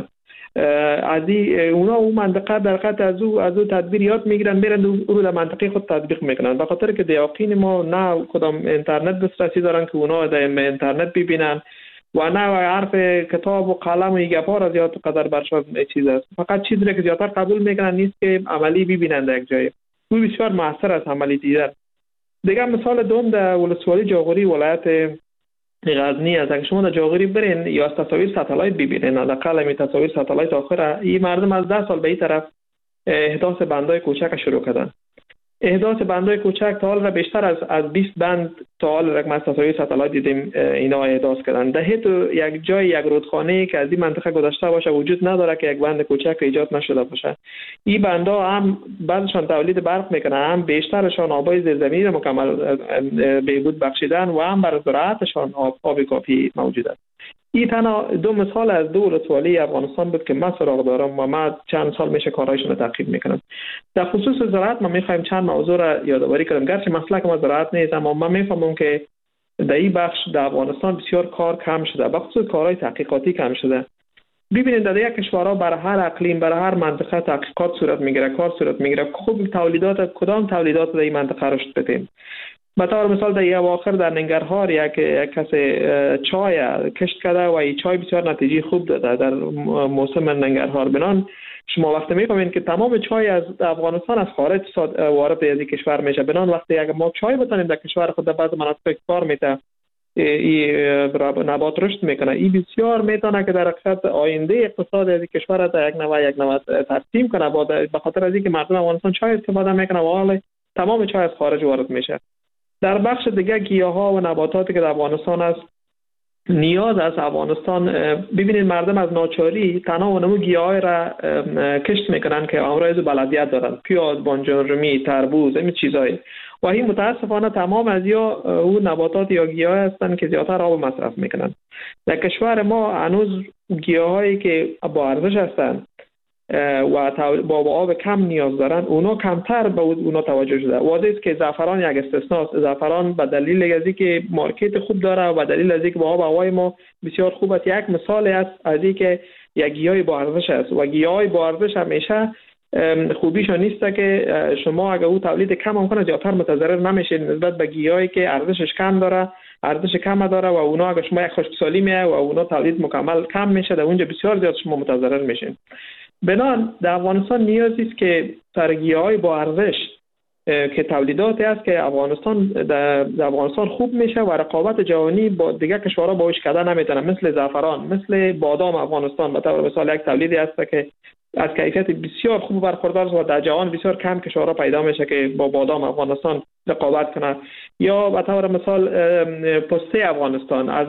از اونا اون منطقه در قطع از او تدبیریات میگیرن میرن او در منطقه خود تطبیق میکنن به خاطر که دیاقین ما نه کدام اینترنت دسترسی دارن که اونا در اینترنت ببینن و نه حرف کتاب و قلم و گپا را زیاد قدر برشان چیز است فقط چیزی که زیادتر قبول میکنن نیست که عملی ببینن در یک جای او بسیار موثر است عملی دیدن دیگه مثال دوم در ولسوالی جاغوری ولایت غزنی است اگه شما در جاغوری برین یا تصاویر ساتلایت ببینین حداقل می تصاویر ساتلایت آخر این مردم از 10 سال به این طرف احداث بندهای کوچک شروع کردن. احداث بندهای کوچک تا حال بیشتر از 20 بند تا حال رقم از تصاویر ستالایت دیدیم اینا احداث کردن. در هیچ یک جای یک رودخانه که از این منطقه گذشته باشه وجود نداره که یک بند کوچک ایجاد نشده باشه. این بندها هم بعضشان تولید برق میکنه، هم بیشترشان آبای زیرزمینی را مکمل بهبود بخشیدن و هم برای زراعتشان آب کافی موجود است. این تنها 2 مثال از 2 ولسوالی افغانستان بود که من سراغ دارم و من چند سال میشه کارهایشون رو تعقیب میکنم. در خصوص زراعت ما میخوایم چند موضوع را یادآوری کنم. گرچه مسلک ما زراعت نیست، اما من میفهمم که در این بخش در افغانستان بسیار کار کم شده، به خصوص کارهای تحقیقاتی کم شده. ببینید در یک کشورها برای هر اقلیم، برای هر منطقه تحقیقات صورت میگیره، کار صورت میگیره. خوب تولیدات کدام تولیدات در این منطقه رشد بدیم. به طور مثال در اواخر در ننگرهار یک کس چای کشت کرده و این چای بسیار نتیجه خوب داده در موسم ننگرهار. بنان شما وقتی میفهمید که تمام چای از افغانستان از خارج وارد از کشور میشه، بنان وقتی اگر ما چای بتونیم در کشور خود در بعض مناطق کار میته نبات رشد میکنه، این بسیار میتونه که در حقیقت آینده اقتصاد از کشور در یک نوع ترسیم کنه، به خاطر از اینکه مردم افغانستان چای استفاده میکنه و حالا تمام چای از خارج وارد میشه. در بخش دیگه گیاها و نباتاتی که در افغانستان است، نیاز از افغانستان، ببینید مردم از ناچاری تنها و نمو گیاهای را کشت میکنن که امراض بلدیت دارن، پیاز، بانجان، تربوز، این چیزایی، و این متاسفانه تمام از یا اون نباتات یا گیاهای هستن که زیادتر آب مصرف میکنن. در کشور ما هنوز گیاهایی که با ارزش هستن و با آب کم نیاز دارن، اونا کمتر به اونا توجه شده. واضح است که زعفران یک استثناست. زعفران به دلیل از اینکه مارکت خوب داره و به دلیل از اینکه با آب هوای ما بسیار خوب است، یک مثال است از اینکه یک گیاه با ارزش است. و گیاه با ارزش همیشه خوبیشون نیست که شما اگه او تولید کم هم کنه زیادتر متضرر نمیشه نسبت به گیاهی که ارزشش کم داره، ارزش کم داره و اونا اگه شما یک خشکسالی میه و اونا تولید مکمل کم میشه، در اونجا بسیار زیاد شما متضرر میشین. بنان در افغانستان نیازی است که سرگیاهای با ارزش که تولیداتی است که در افغانستان خوب میشه و رقابت جهانی با دیگر کشورها باهاش کردن نمیتونه، مثل زعفران، مثل بادام افغانستان به طور مثال یک تولیدی است که از کیفیت بسیار خوب برخوردار است و در جهان بسیار کم کشورها پیدا میشه که با بادام افغانستان رقابت کنه. یا به طور مثال پسته افغانستان از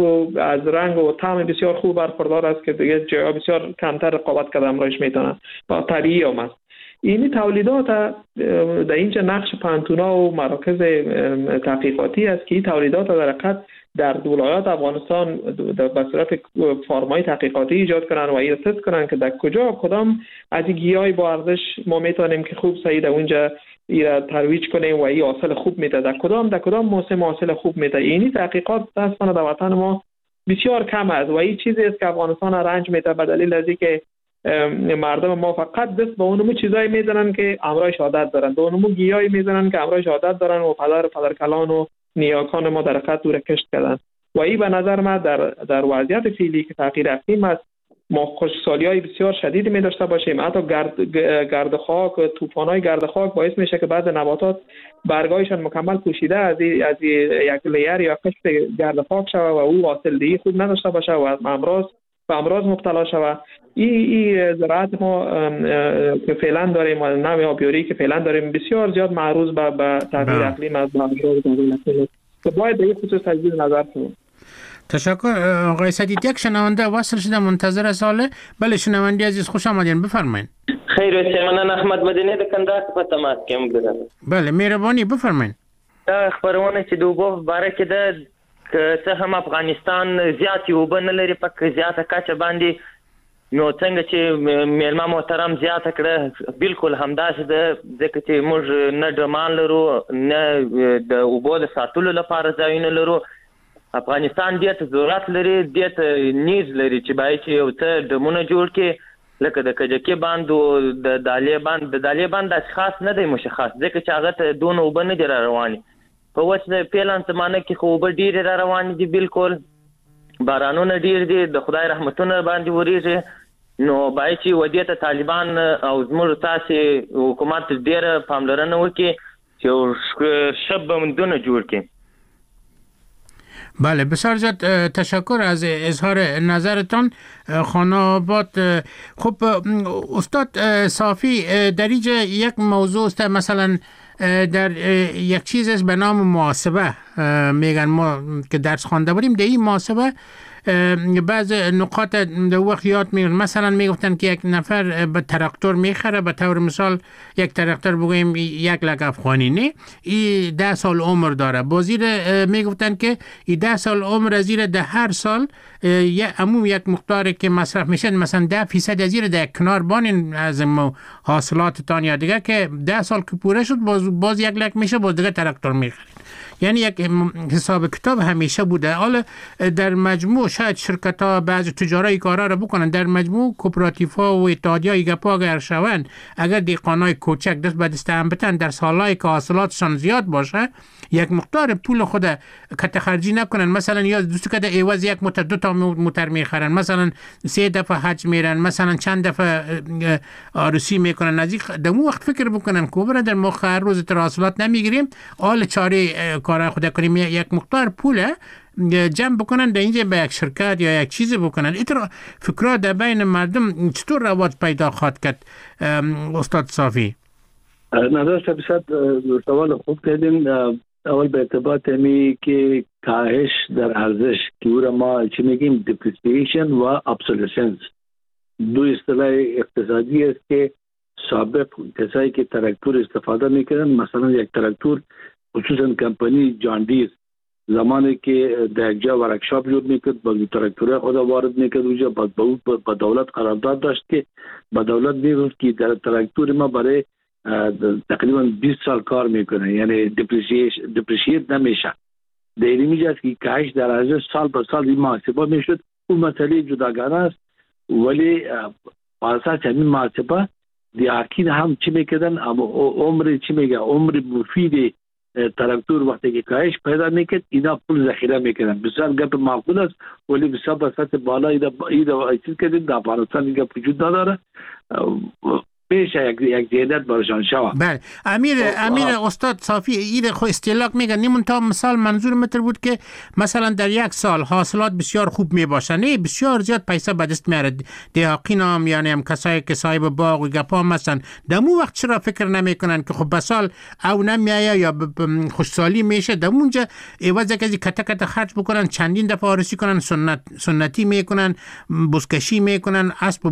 رنگ و طعم بسیار خوب برخوردار است که دیگه جاها بسیار کمتر رقابت کردن امروز میتونه با طبیعی هم است. این تولیدات در اینجا نقش پانتونا و مراکز تحقیقاتی است که این تولیدات در حقیقت در ولایات افغانستان به صورت فرمای تحقیقاتی ایجاد کنن و تست کنن که در کدام از این گیاهای با ارزش ما میتونیم که خوب صحیح در اونجا ایرا ترویج کنیم و این حاصل خوب میده، در کدام موسم حاصل خوب میده. اینی تحقیقات دستانه در وطن ما بسیار کم است و این چیزی است که افغانستان رنج میده به دلیل از اینکه مردم ما فقط دست به اونمو چیزایی میزنن که امرایش عادت دارن، به اونمو گیاهی میزنن که امرایش عادت دارن و پدرکلان و نیاکان ما در حقیقت دور کشت کردن. و این به نظر من در وضعیت فعلی که تغییر اقلیم است ما خشکسالی‌های بسیار شدیدی می داشته باشیم. حتی گرد خاک، طوفان‌های گرد خاک باعث میشه که بعض نباتات برگایشان مکمل پوشیده از یک لیر یا قشر گرد خاک شود و او حاصلدهی خوب نداشته باشه و امراض مبتلا شود. این زراعت ما که فعلا داریم و نوع آبیاری که فعلا داریم بسیار زیاد معروض به تغییر اقلیم است که باید به این خصوص تجدید نظر کنیم. تشکر آقای سدید. یک شنونده وصل شده منتظر ساله. بله شنونده عزیز خوش آمدین، بفرمایید. خیر من احمد مدنی د کندهار په تماس کې یم. بله مهرباني بفرمایید. دا خبرونه چې د اوبو په باره کې ده که څه هم افغانستان زیاتې اوبه نه لري په زیاته کچه باندې، نو څنګه چې میلمه محترم زیاته کړه بالکل همداسې ده، ځکه چې موږ نه ډمان لرو نه د اوبو د ساتلو لپاره ځایونه لرو. افغانستان دې ته ضرورت لري، دې ته نیز لري چې باید چې یو څه ډمونه جوړ کړي لکه د کجکي باند او د دالې باند داسې خاص نه دی مشخص، ځکه چې هغه ته دونه اوبه نه دي را روانې. په اوس د پیلان زمانه کې خو اوبه ډېرې را روانې دي، بالکل بارانونه ډېر دي، د خدای رحمتونه باندې ورېږي. نو باید چې ودې ته طالبان او زموږ تاسې حکومت ډېره پاملرنه وکړي چې ښه بندونه جوړ کړي. بله، بسیار زیاد تشکر از اظهار نظرتان خانه آباد. خب استاد صافی، در اینجا یک موضوع است، مثلا در یک چیز است به نام محاسبه. میگن ما که درس خوانده بودیم در این محاسبه بعض نقاط در وقت یاد میگن. مثلا میگفتن که یک نفر به تراکتور میخره، به طور مثال یک تراکتور بگویم 1 لک افغانی، نه این 10 سال عمر داره. بازیر میگفتن که این 10 سال عمر از زیر ده هر سال عموم یک مقداری که مصرف میشه، مثلا 10% از زیر در کنار بانین از حاصلاتتان یا دیگه، که 10 سال که پوره شد باز 1 لک میشه، باز دیگه تراکتور میخرید. یعنی یک حساب کتاب همیشه بوده. حالا در مجموع شاید شرکت ها بعض تجاری کارا را بکنن، در مجموع کوپراتیف ها و اتحادیه گپا اگر شوند، اگر دیقانای کوچک دست به دست هم بتن، در سالهای که حاصلاتشان زیاد باشه یک مقدار پول خود کت خرجی نکنن. مثلا یا دوست که در عوض یک موتر 2 تا موتر میخرن، مثلا 3 دفعه حج میرن، مثلا چند دفعه عروسی میکنن، نزدیک دمو وقت فکر بکنن که برای در ما هر روز حاصلات نمیگیریم، حال چاره کار خود کنیم، یک مقدار پول جمع بکنن در اینجا به یک شرکت یا یک چیزی بکنن. این فکرات در بین مردم چطور رواج پیدا خواهد کرد استاد صافی؟ نظر سبیسات سوال خوب کردین. اول به ارتباط همی که کاهش در ارزش که او را ما چی میگیم depreciation و obsolescence، دو اصطلاح اقتصادی است که سابق کسایی که تراکتور استفاده میکردن، مثلا یک تراکتور خصوصا کمپانی جان دیر زمانی که در یک جا ورکشاپ جور میکرد، با تراکتوره خود وارد میکرد اونجا، با دولت قرارداد داشت که با دولت میگفت که در تراکتور ما برای تقریبا 20 سال کار میکنه، یعنی دپریشیت نمیشه. در این میجاست که کاهش در ارزش سال به سال این محاسبه میشد. اون مسئله جداگانه است، ولی اساس همین محاسبه دیاکین هم چی میکردن، عمر چی میگه، عمر مفید تراکتور وقتی که کاهش پیدا میکرد اینا پول ذخیره میکردن. بسیار گپ معقول است، ولی بسیار به سطح بالا اینا چیز کردن. در افغانستان این گپ وجود نداره، پیش یک زیادت برشان شود. بله امیر استاد صافی این خو استلاک میگن نیمون تا مثال منظور متر بود که مثلا در یک سال حاصلات بسیار خوب میباشن، نه بسیار زیاد پیسه به دست میاره. دیاقین هم یعنی هم کسایی که صاحب باغ و گپا مثلا دمو وقت چرا فکر نمیکنن که خب بسال او نمیایه یا خوشسالی میشه، دمونجا عوض کسی کته خرج بکنن، چندین دفعه آرسی کنن، سنتی میکنن، بزکشی میکنن، اسب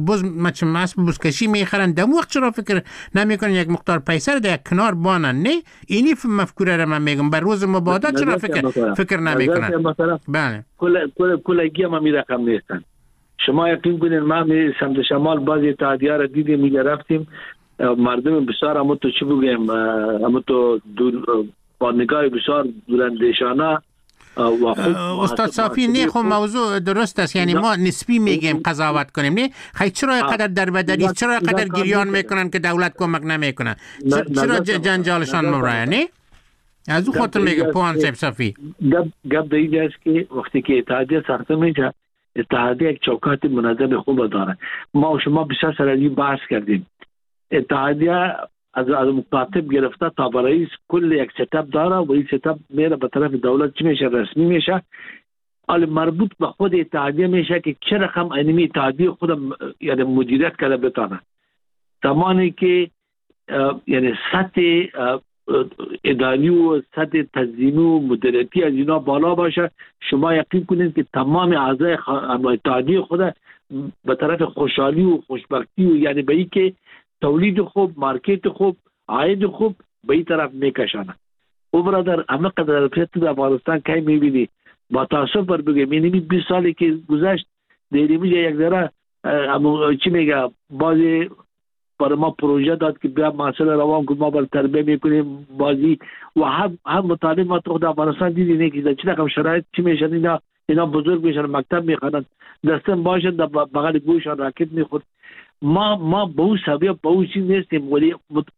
بزکشی میخرن، دمو چرا فکر نمیکنن یک مقدار پیسه رو در کنار بانن؟ نه اینی مفکوره رو من میگم، بر روز مبادا چرا فکر نمیکنن؟ بله کلگی هم می رقم نیستن. شما یقین کنین ما می سمت شمال بعضی اتحادیه را دیدیم، میگه رفتیم مردم بسیار همون تو چی بگیم، همون تو با نگاه بسیار دوراندیشانه. استاد صافی نه خب موضوع درست است، یعنی ما نسبی میگیم قضاوت کنیم، نه خیلی چرا قدر دربدری، چرا قدر گریان میکنن که دولت کمک نمیکنه، چرا جنجالشان مورایه؟ نه از او خاطر میگم پوان صافی گپ دیگه است که وقتی که اتحادیه ساخته میشه، اتحادیه یک چوکات منظم خوب داره. ما و شما بسیار سر این بحث کردیم. اتحادیه از مکاتب گرفته تا به رئیس کل یک ستاپ داره و این ستاپ میره به طرف دولت چی میشه، رسمی میشه، حال مربوط به خود اتحادیه میشه که چه رقم اینمی اتحادیه خود یعنی مدیریت کرده بتانه. زمانی که یعنی سطح اداری و سطح تنظیمی و مدیریتی از اینا بالا باشه، شما یقین کنید که تمام اعضای اتحادیه خود به طرف خوشحالی و خوشبختی و یعنی به این که تولید خوب، مارکت خوب، عاید خوب به این طرف میکشانه. او برادر همه قدر فیت در افغانستان که میبینی با تاسف بر بگم، یعنی 20 سالی که گذشت دیری میگه یک ذره چی میگه، بازی برای ما پروژه داد که بیا مسئله روان کنیم، ما بر تربیه میکنیم بازی و هم مطالب ما تو در افغانستان دیدی که چه رقم شرایط چی میشن، اینا بزرگ میشن، مکتب میخوانن، دستم باشن در بغل گوشان راکت میخورد. ما به اون سبیه به اون چیز نیستیم، ولی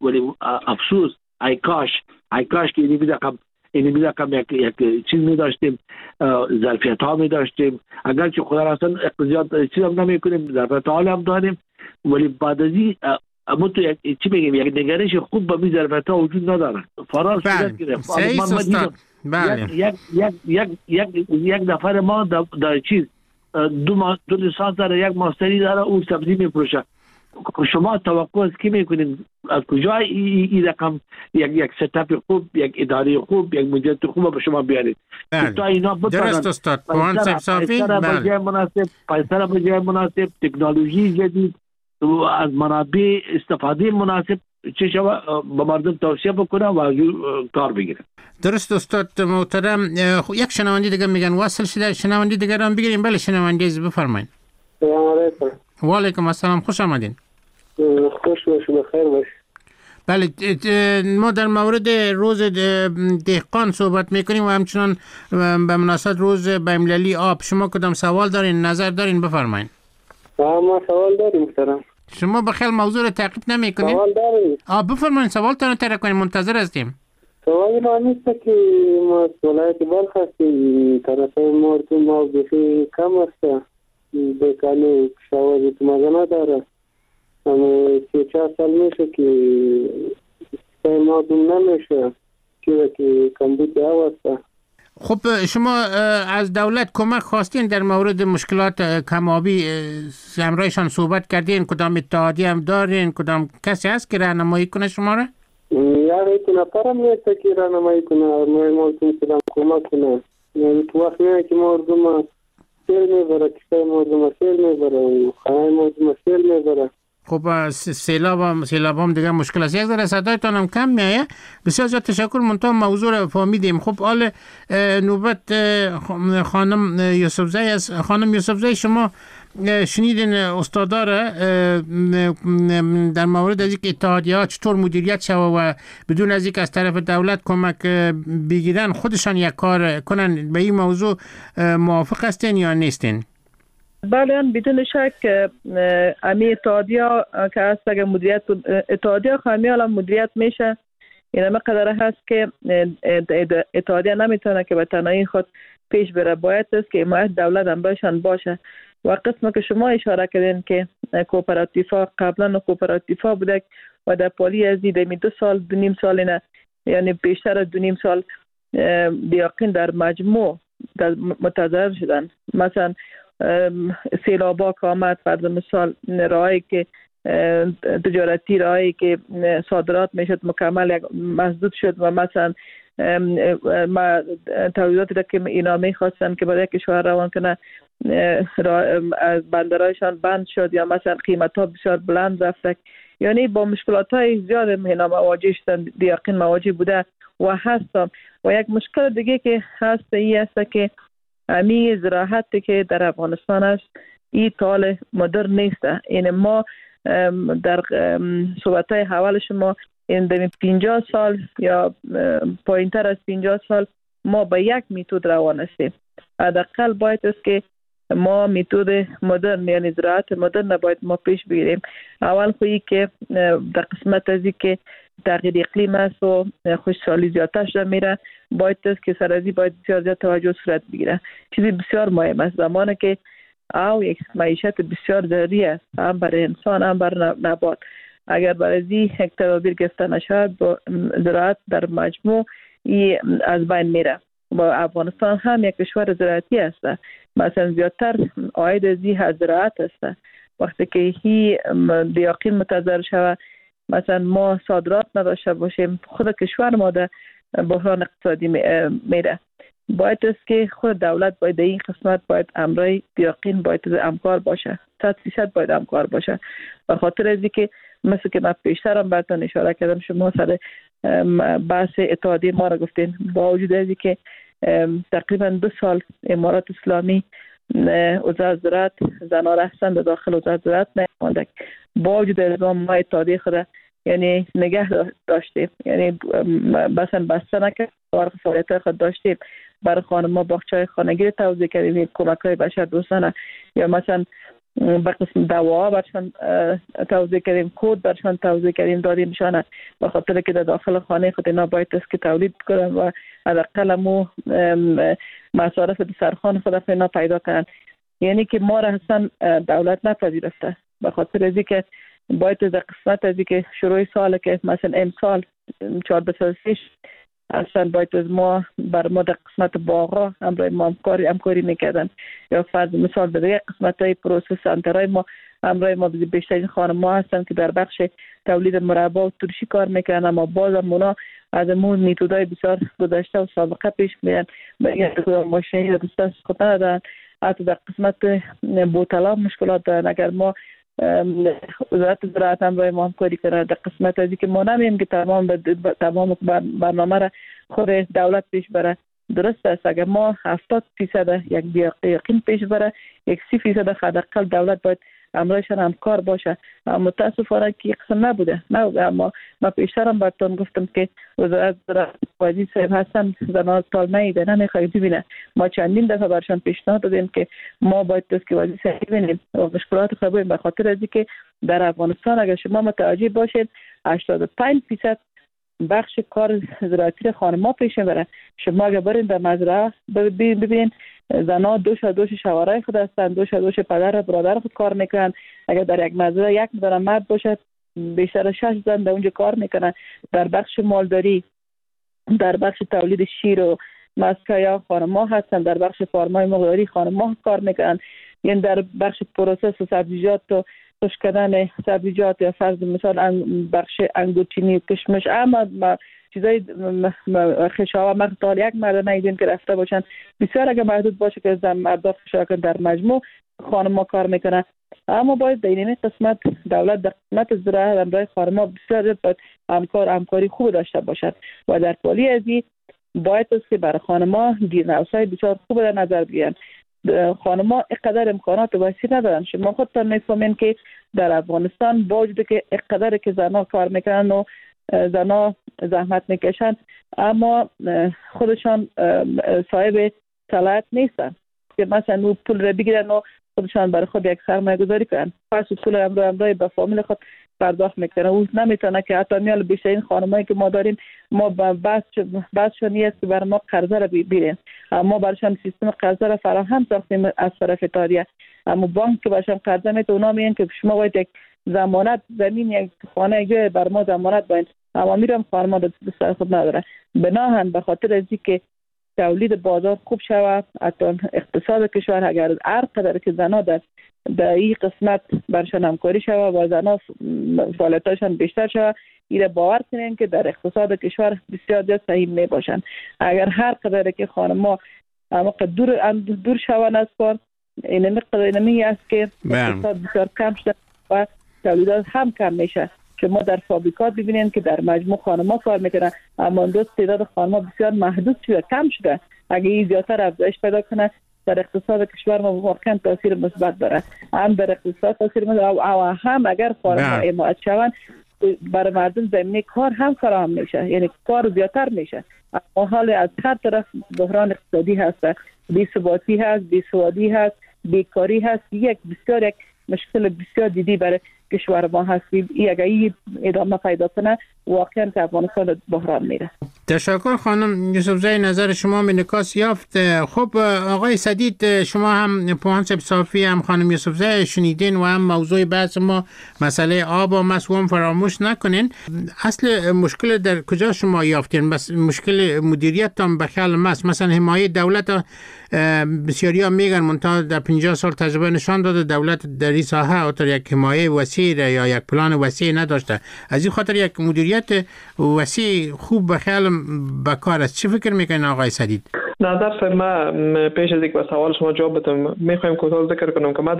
افسوس ای کاش که اینی رقم یک چیز می داشتیم، ظرفیت ها می داشتیم. اگر که خدا راستان اقتصاد چیز هم نمی کنیم، ظرفیت ها هم داریم، ولی بعد از این اما تو چی بگیم یک نگرش خوب به این ظرفیت‌ها وجود نداره. فراز بله صحیح استاد. بله یک نفر ما در چیز دو لیسانس داره، یک ماستری داره، اون سبزی میفروشه. شما توقع از کی میکنید؟ از کجا این رقم یک ستاپ خوب، یک اداره خوب، یک مدیریت خوب به شما بیارید؟ تا اینا درست استاد. مهندس صافی پیسر به جای مناسب، تکنولوژی جدید از منابع استفاده مناسب چه شما به مردم توصیه بکنه و کار بگیره. درست استاد محترم. یک شنونده دیگه میگن واصل شده، شنونده دیگه هم بگیریم. بله شنونده از بفرمایید. سلام علیکم. و علیکم السلام، خوش آمدین. خوش باشید، بخیر باشید. بله ما در مورد روز دهقان صحبت میکنیم و همچنان به مناسبت روز بین‌المللی آب. شما کدام سوال دارین، نظر دارین؟ بفرمایید. ما سوال داریم محترم. شما بخیر موضوع رو تعقیب نمیکنین؟ سوال داریم. بفرمایید سوالتون رو طرح کنین، منتظر هستیم. سوالی ما نیست که ما ولایت بلخ هستیم، طرفه مردم ما بخی کم است، بکنی شواهد مزنه داره. همه 3-4 سال میشه که مردم نمیشه که کمبود هوا است. خب شما از دولت کمک خواستین در مورد مشکلات کم‌آبی، همراهشان صحبت کردین؟ کدام اتحادیه هم دارین؟ کدام کسی هست که راهنمایی کنه شما را؟ یک نفرم نیست که راهنمایی کنه، مردم که کمک کنه. تو وقت نه که مردم سیل میبره، کشتای مردم سیل میبره، خانه مردم سیل میبره. خب سیلاب هم دیگه مشکل است. یک ذره صدایتان هم کم میایه. بسیار زیاد تشکر. منتها موضوع رو فهمیدیم. خب حال نوبت خانم یوسفزی است. خانم یوسفزی شما شنیدین استادا را در مورد از اینکه اتحادیه‌ها چطور مدیریت شوه و بدون از اینکه از طرف دولت کمک بگیرن خودشان یک کار کنن، به این موضوع موافق هستین یا نیستین؟ بله بدون شک امی اتحادیه که هست اگر مدیریت اتحادیه خامیال مدیریت میشه، این همه قدره هست که اتحادیه نمیتونه که به تنهایی خود پیش بره، باید است که حمایت دولت هم باشن باشه. و قسم که شما اشاره کردین که کوپراتیفا قبلا کوپراتیفا بوده و در پالی از دیدمی 2 سال 2.5 سال نه، یعنی بیشتر از 2.5 سال دیاقین در مجموع متضرر شدن. مثلا سیلابا که آمد، فرض مثال راهی که تجارتی راهی که صادرات میشد مکمل مسدود شد و مثلا تولیداتی را که اینا میخواستن که برای کشور روان کنه بندرایشان بند شد یا مثلا قیمت ها بسیار بلند رفت. یعنی با مشکلات های زیاد اینا مواجه شدن، دیاقین مواجه بوده و هستم. و یک مشکل دیگه که هست ای است که امی زراعت که در افغانستان است این طال مدرن نیست. این ما در صحبت های حوال شما این 50 سال یا پایین تر از 50 سال ما با یک میتود روان هستیم. حداقل باید است که ما میتود مدرن یعنی زراعت مدرن باید ما پیش بگیریم. اول خویی که در قسمت ازی که تغییر اقلیم است و خشکسالی زیادتر شده میره، باید است که سرازی باید بسیار زیاد توجه صورت بگیره. چیزی بسیار مهم است زمانی که او یک معیشت بسیار ضروری است هم برای انسان هم برای نبات. اگر برای یک تدابیر گرفته نشود با زراعت در مجموع از بین میره. و افغانستان هم یک کشور زراعتی است، مثلا زیادتر عاید از زراعت است. وقتی که هی دیاقین متضرر شود، مثلا ما صادرات نداشته باشیم، خود کشور ما در بحران اقتصادی میره. باید است که خود دولت باید این قسمت باید امرای دیاقین باید همکار باشه، 100% باید همکار باشه. به خاطر از اینکه مثل که من پیشترم براتون اشاره کردم، شما سر بحث اتحادیه ما را گفتین، با وجود از اینکه تقریبا 2 سال امارات اسلامی وزارت زراعت زنان رفتن به داخل وزارت زراعت نمانده، با وجود از ما اتحادیه خود یعنی نگه داشتیم، یعنی مثلا بسته نکرد، فعالیت خود داشتیم. برای خانم‌ها باغچه‌های خانگی توزیع کردیم، کمک‌های بشر دوستانه، یا مثلا به قسم دواها برشان توزیع کردیم، کود برشان توزیع کردیم دادیمشان، به خاطر که در داخل خانه خود اینا باید است که تولید کنن و حداقل مو مصارف سرخان خود اینا پیدا کنن. یعنی که ما را اصلا دولت نپذیرفته، به خاطر از اینکه باید در قسمت از که شروع سال که مثلا امسال 14 سال پیش اصلا باید از ما بر ما در قسمت باغا ما همکاری میکردن یا فرض مثال در یک قسمت های پروسس سنترهای ما همراه ما بیشترین خانم ها هستن که در بخش تولید مربا و ترشی کار میکنن، اما باز هم اونا از امون میتودای بسیار گذشته و سابقه پیش میرن به ماشینی دسترس خود ندارن. حتی در قسمت بوتلا مشکلات دارن. اگر ما وزارت زراعت هم روی ما همکاری کنه در قسمت ازی که ما نمیم که تمام برنامه را خود دولت پیش بره، درست است. اگر ما 70% یک یقین پیش بره، یک 30% حداقل دولت باید امرایشان همکار باشه. متاسفانه که قسم نبوده. اما ما پیشترم براتون گفتم که وزارت زراعت وزیر صاحب هستن زنان تال نیده نمیخواهی ببینه. ما چندین دفعه برشان پیشنهاد دادیم که ما باید دست که وزیر صاحب ببینیم و مشکلات خود ببینیم، به خاطر ازی که در افغانستان اگر شما متوجه باشید 85% بخش کار زراعتی خانم‌ها پیش میبره. شما اگر برین در مزرعه ببینید زنها دوش شوهرای خود هستن، دوش پدر و برادر خود کار میکنن. اگر در یک مزرعه یک دونه مرد باشه بیشتر 6 زن در اونجا کار میکنن. در بخش مالداری، در بخش تولید شیر و مسکه یا خانم‌ها هستن، در بخش فارمای مقداری خانم‌ها کار میکنن. یعنی در بخش پروسس و سبزیجات و خشک کردن سبزیجات یا فرض مثال بخش انگورچینی و کشمش، اما چیزای خشاوه مقدار یک مرد نیدیم که رفته باشن. بسیار اگر محدود باشه که زن مردار خشاوه در مجموع خانم‌ها کار میکنن. اما باید در این قسمت دولت در قسمت زراعت همراه خانم‌ها بسیار باید همکاری خوب داشته باشد و در پالی ازی باید است که برای خانم‌ها گیرنوس‌های بسیار خوب در نظر بگیرن. خانم‌ها اینقدر امکانات وسیع ندارن. شما خودتان میفهمین که در افغانستان با وجود که اینقدر که زنها کار میکنن و زنها زحمت میکشن، اما خودشان صاحب صلاحیت نیستن که مثلا او پول را بگیرن و خودشان برای خود یک سرمایه گذاری کنن. پس پول امرای به فامیل خود پرداخت میکنه. او نمیتونه که حتی میال بیشترین خانمایی که ما داریم ما بحثشون نیست که برای ما قرضه را بگیرن. ما برایشان سیستم قرضه را فراهم ساختیم از طرف تاریه. اما بانک که برایشان قرضه میده اونا میگن که شما باید یک ضمانت زمین یک خانه یک بر ما ضمانت باید، اما میرم خانم دست خود نداره. بناهن به خاطر از اینکه تولید بازار خوب شود، حتی اقتصاد کشور اگر هر قدر که زنها در این قسمت برشان همکاری شود و زنها فعالیتاشان بیشتر شود، ایره باور کنین که در اقتصاد کشور بسیار زیاد سهیم می باشند. اگر هر قدر که خانم‌ها دور شوند از کار، این مقداری است که اقتصاد بسیار کم شده و تولیدات هم کم میشه. شما در فابریکات ببینید که در مجموع خانم‌ها کار میکنن، اما تعداد خانم‌ها بسیار محدود شده، کم شده. اگه این زیادتر افزایش پیدا کنه در اقتصاد کشور ما واقعا تاثیر مثبت داره. هم در اقتصاد تاثیر مثبت و هم اگر خانم‌ها حمایت شوند برای مردم زمینه کار هم فراهم میشه، یعنی کار زیادتر میشه. اما حال از هر طرف بحران اقتصادی هست، بی‌ثباتی هست، بی‌سوادی هست، بیکاری هست. یک مشکل بسیار جدی برای کشور ما هست. اگه ادامه پیدا کنه واقعا که افغانستان بحران میره. تشکر خانم یوسفزای، نظر شما انعکاس یافت. خب آقای سدید، شما هم پوهانسب صافی هم خانم یوسفزای شنیدین و هم موضوع بحث ما مسئله آب و مسئول فراموش نکنین. اصل مشکل در کجا شما یافتین؟ بس مشکل مدیریت تام بخیال ماست. مثلا حمایه دولت بسیاری ها میگن منتها در 50 سال تجربه نشان داده دولت در این ساحه اتر یک حمایه وسیع یا یک پلان وسیع نداشته. از این خاطر یک مدیریت وسیع خوب بخیال بکار است. چی فکر میکنین آقای سدید؟ نظر من پیش از اینکه به سوال شما جواب بدم میخوایم کوتاه ذکر کنم که ما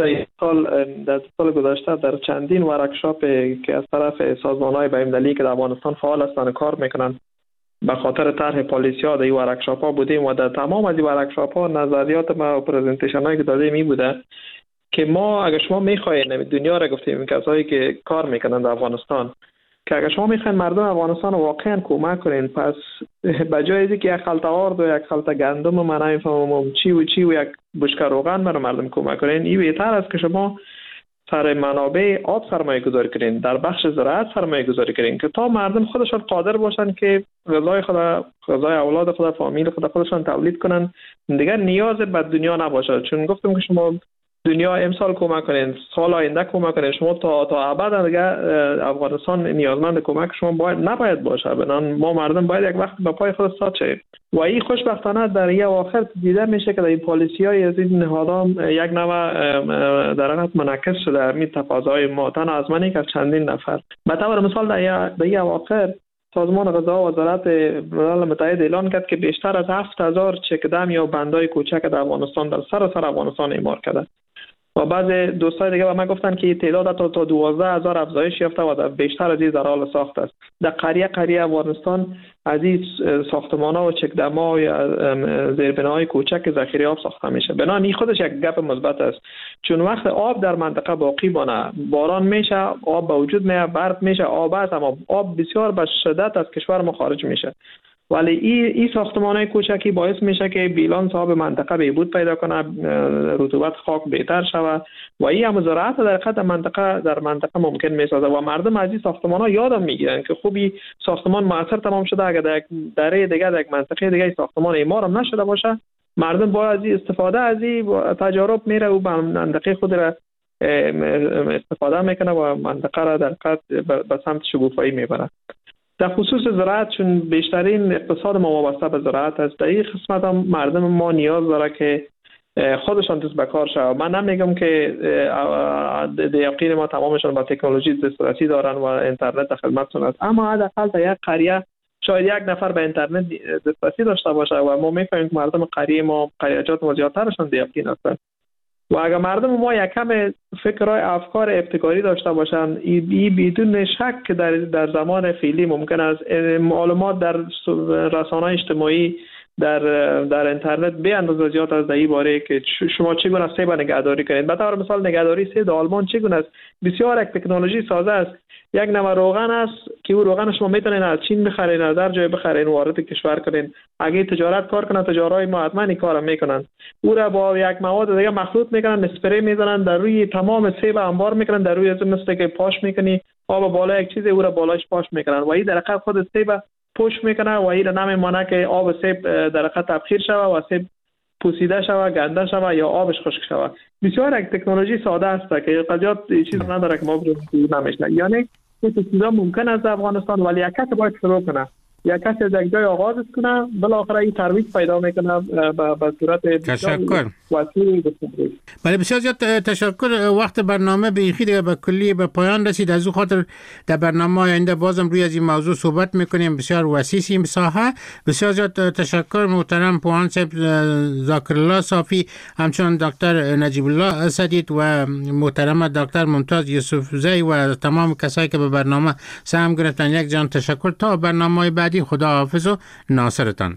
در سال گذشته در چندین ورکشاپ که از طرف سازمان‌های بین‌المللی که در افغانستان فعال هستند کار میکنن به خاطر طرح پالیسی‌ها در این ورکشاپ‌ها بودیم و در تمام از این ورکشاپ‌ها نظریات ما و پرزنتیشن‌هایی که دادیم این بوده که ما اگر شما می‌خواید دنیا را گفتیم کسایی که کار میکنن در افغانستان که اگر شما میخواین مردم افغانستان واقعا کمک کنین، پس بجای اینکه یک خلطه آرد و یک خلطه گندم من نمیفهمم چی و یک بشکه روغن برای مردم کمک کنین، این بهتر است که شما سر منابع آب سرمایه گذاری کنین، در بخش زراعت سرمایه گذاری کنین که تا مردم خودشان قادر باشن که غذای اولاد خود، فامیل خودشان تولید کنن، دیگر نیاز به دنیا نباشه. چون گفتم که شما دنیا امسال کمک کنین، سال آینده کمک کنین، شما تا ابد دیگه افغانستان نیازمند کمک شما نباید باشه. بنان ما مردم باید یک وقت به پای خود استاد شیم و این خوشبختانه در یه آخر دیده میشه که در این پالیسی های از این نهادان یک نوع در حقیقت منعکس شده می تقاضای ما تنها از منی که چندین نفر. به طور مثال در یه آخر سازمان غذا و وزارت ملل متحد اعلان کرد که بیشتر از 7000 چکدم یا بندای کوچک در افغانستان در سراسر افغانستان اعمار کرده. و بعض دوستای دیگه به من گفتن که تعداد تا 12000 افزایش یافته و بیشتر از این در حال ساخت است. در قریه افغانستان از این ساختمان‌ها و چکدم‌ها یا زیربناهای کوچک ذخیره آب ساخته میشه. بنابراین این خودش یک گپ مثبت است، چون وقت آب در منطقه باقی مانه، باران میشه، آب به وجود میاد، برف میشه، آب است، اما آب بسیار به شدت از کشور ما خارج میشه. ولی این ساختمان‌های کوچکی باعث میشه که بیلانس آب منطقه بهبود پیدا کنه، رطوبت خاک بهتر شود و این هم زراعت در منطقه ممکن میسازه و مردم از این ساختمان‌ها یادم میگیرن که خوبی ساختمان موثر تمام شده. اگر در یک دره دیگه در یک منطقه دیگه ساختمان اعمار هم نشده باشه، مردم با از استفاده از این تجارب میره و به منطقه خود را استفاده میکنه و منطقه را در قد به سمت شکوفایی میبره. در خصوص زراعت، چون بیشترین اقتصاد ما وابسته به زراعت است، در این قسمت هم مردم ما نیاز داره که خودشان دست به کار شود. من نمیگم که دیقین ما تمامشان با تکنولوژی دسترسی دارن و اینترنت در خدمتشون است، اما حداقل در یک قریه شاید یک نفر به اینترنت دسترسی داشته باشه و ما میفهمیم که مردم قریه ما قریچات ما زیادترشان دیقین هستند. و اگر مردم ما یک کم فکرهای افکار ابتکاری داشته باشند، این بدون شک که در زمان فعلی ممکن است معلومات در رسانه‌های اجتماعی در اینترنت به اندازه زیاد از این باره که شما چگونه سیب نگهداری کنید. به طور مثال نگهداری سیب آلمان چگونه است، بسیار یک تکنولوژی سازه است. یک نوع روغن است که او روغن شما میتونین از چین بخرین، از هر جای بخرین، وارد کشور کنین. اگه تجارت کار کنن، تجارای ما حتما این کارو میکنن. او را با یک مواد دیگه مخلوط میکنن، اسپری میزنن، در روی تمام سیب انبار میکنن، در روی مثل که پاش میکنی آب بالا یک چیز، او را بالایش پاش میکنن و این در حقیقت خود سیب پوش میکنه و این نمیمونه که آب سیب در حقیقت تبخیر شوه و سیب پوسیده شوه، گنده شوه یا آبش خشک شوه. بسیار یک تکنولوژی ساده است که قضیات چیز نداره که ما برویم نمیشه. یعنی این چیزا ممکن است در افغانستان، ولی یک کس باید شروع کنه، یک کس از یک جای آغاز کنه، بالاخره این ترویج پیدا میکنه به صورت تشکر. بله بسیار زیاد تشکر. وقت برنامه به اینخی دیگه به کلی به پایان رسید. از او خاطر در برنامه آینده بازم روی از این موضوع صحبت میکنیم. بسیار وسیع این ساحه. بسیار زیاد تشکر محترم پوهان صاحب ذاکرالله صافی، همچنان دکتر نجیب الله اسدید و محترم دکتر ممتاز یوسفزی و تمام کسایی که به برنامه سهم گرفتن. یک جان تشکر. تا برنامه بعدی خدا حافظ و ناصرتان.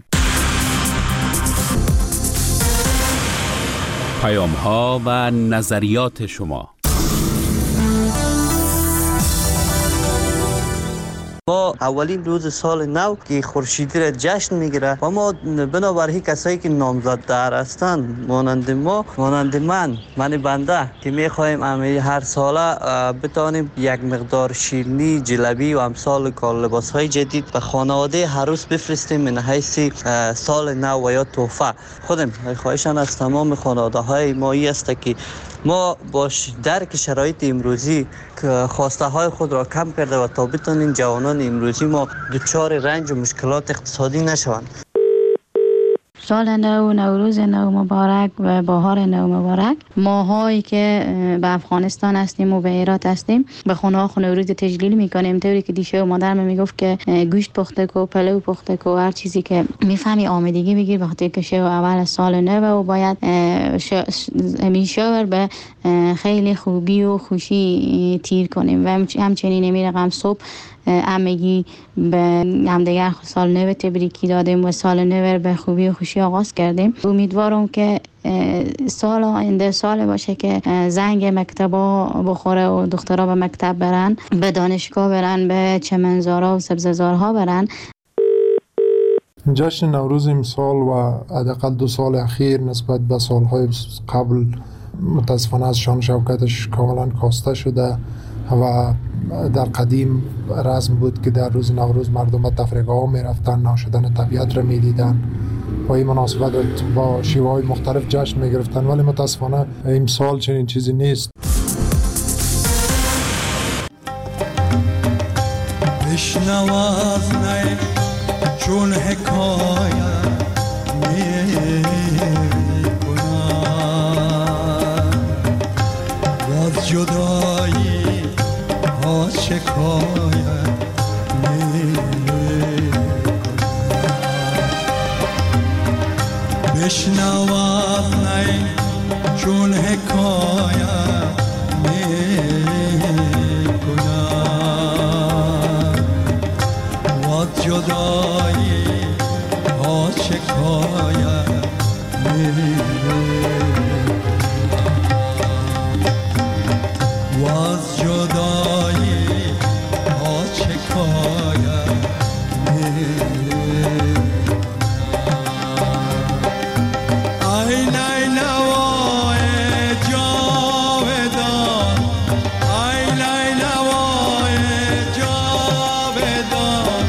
پیام‌ها و نظریات شما. ما اولین روز سال نو که خورشیدی را جشن میگیره و ما بنابراین کسایی که نامزدتر هستند مانند ما، مانند من بنده که میخوایم هر ساله بتانیم یک مقدار شیرینی، جلبی و امثال لباس های جدید به خانواده هر روز بفرستیم من حیث سال نو و یا تحفه. خودم خواهشان از تمام خانواده های ما است که ما باش درک شرایط امروزی خواسته های خود را کم کرده و تا بتونیم جوانان امروزی ما دچار رنج و مشکلات اقتصادی نشوند. سال نو، نوروز نو مبارک و بهار نو مبارک. ماهایی که به افغانستان هستیم و به هرات هستیم به خونه نوروز تجلیل میکنیم، طوری که دیشه و مادرم میگفت که گوشت پخته کو، پلو پخته کو، هر چیزی که میفهمی آمادگی بگیر وقتی که شو اول سال نو و باید همیشه به خیلی خوبی و خوشی تیر کنیم و همچنین میرقم صبح همگی به همدیگر سال نو تبریکی دادیم و سال نو به خوبی و خوشی آغاز کردیم. امیدوارم که سال آینده سال باشه که زنگ مکتبا بخوره و دخترها به مکتب برن، به دانشگاه برن، به چمنزارها و سبززارها برن. جشن نوروز امسال و حداقل 2 سال اخیر نسبت به سالهای قبل متاسفانه از شان شوکتش کاملا کاسته شده و در قدیم رسم بود که در روز نوروز مردم به تفریحگاه ها می رفتن، ناشدن طبیعت را می دیدن با این مناسبت با شیوه‌های مختلف جشن می‌گرفتن، ولی متاسفانه امسال چنین چیزی نیست. بشنو از نی چون حکایت می‌کنم و از جدایی ها شکایت می‌کنم. بشنو از نی چون حکایت جدایی ها شکایت و از جدایی ها شکایت ای نیلوای جاودان، ای نیلوای جاودان،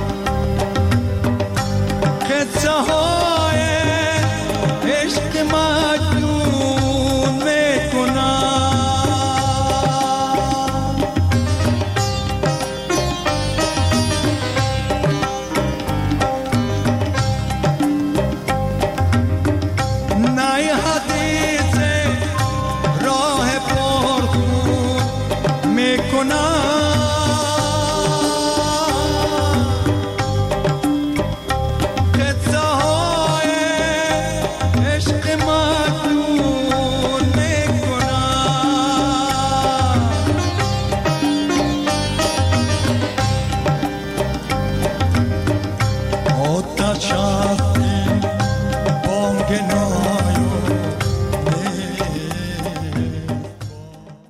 قصه های عشق من کنم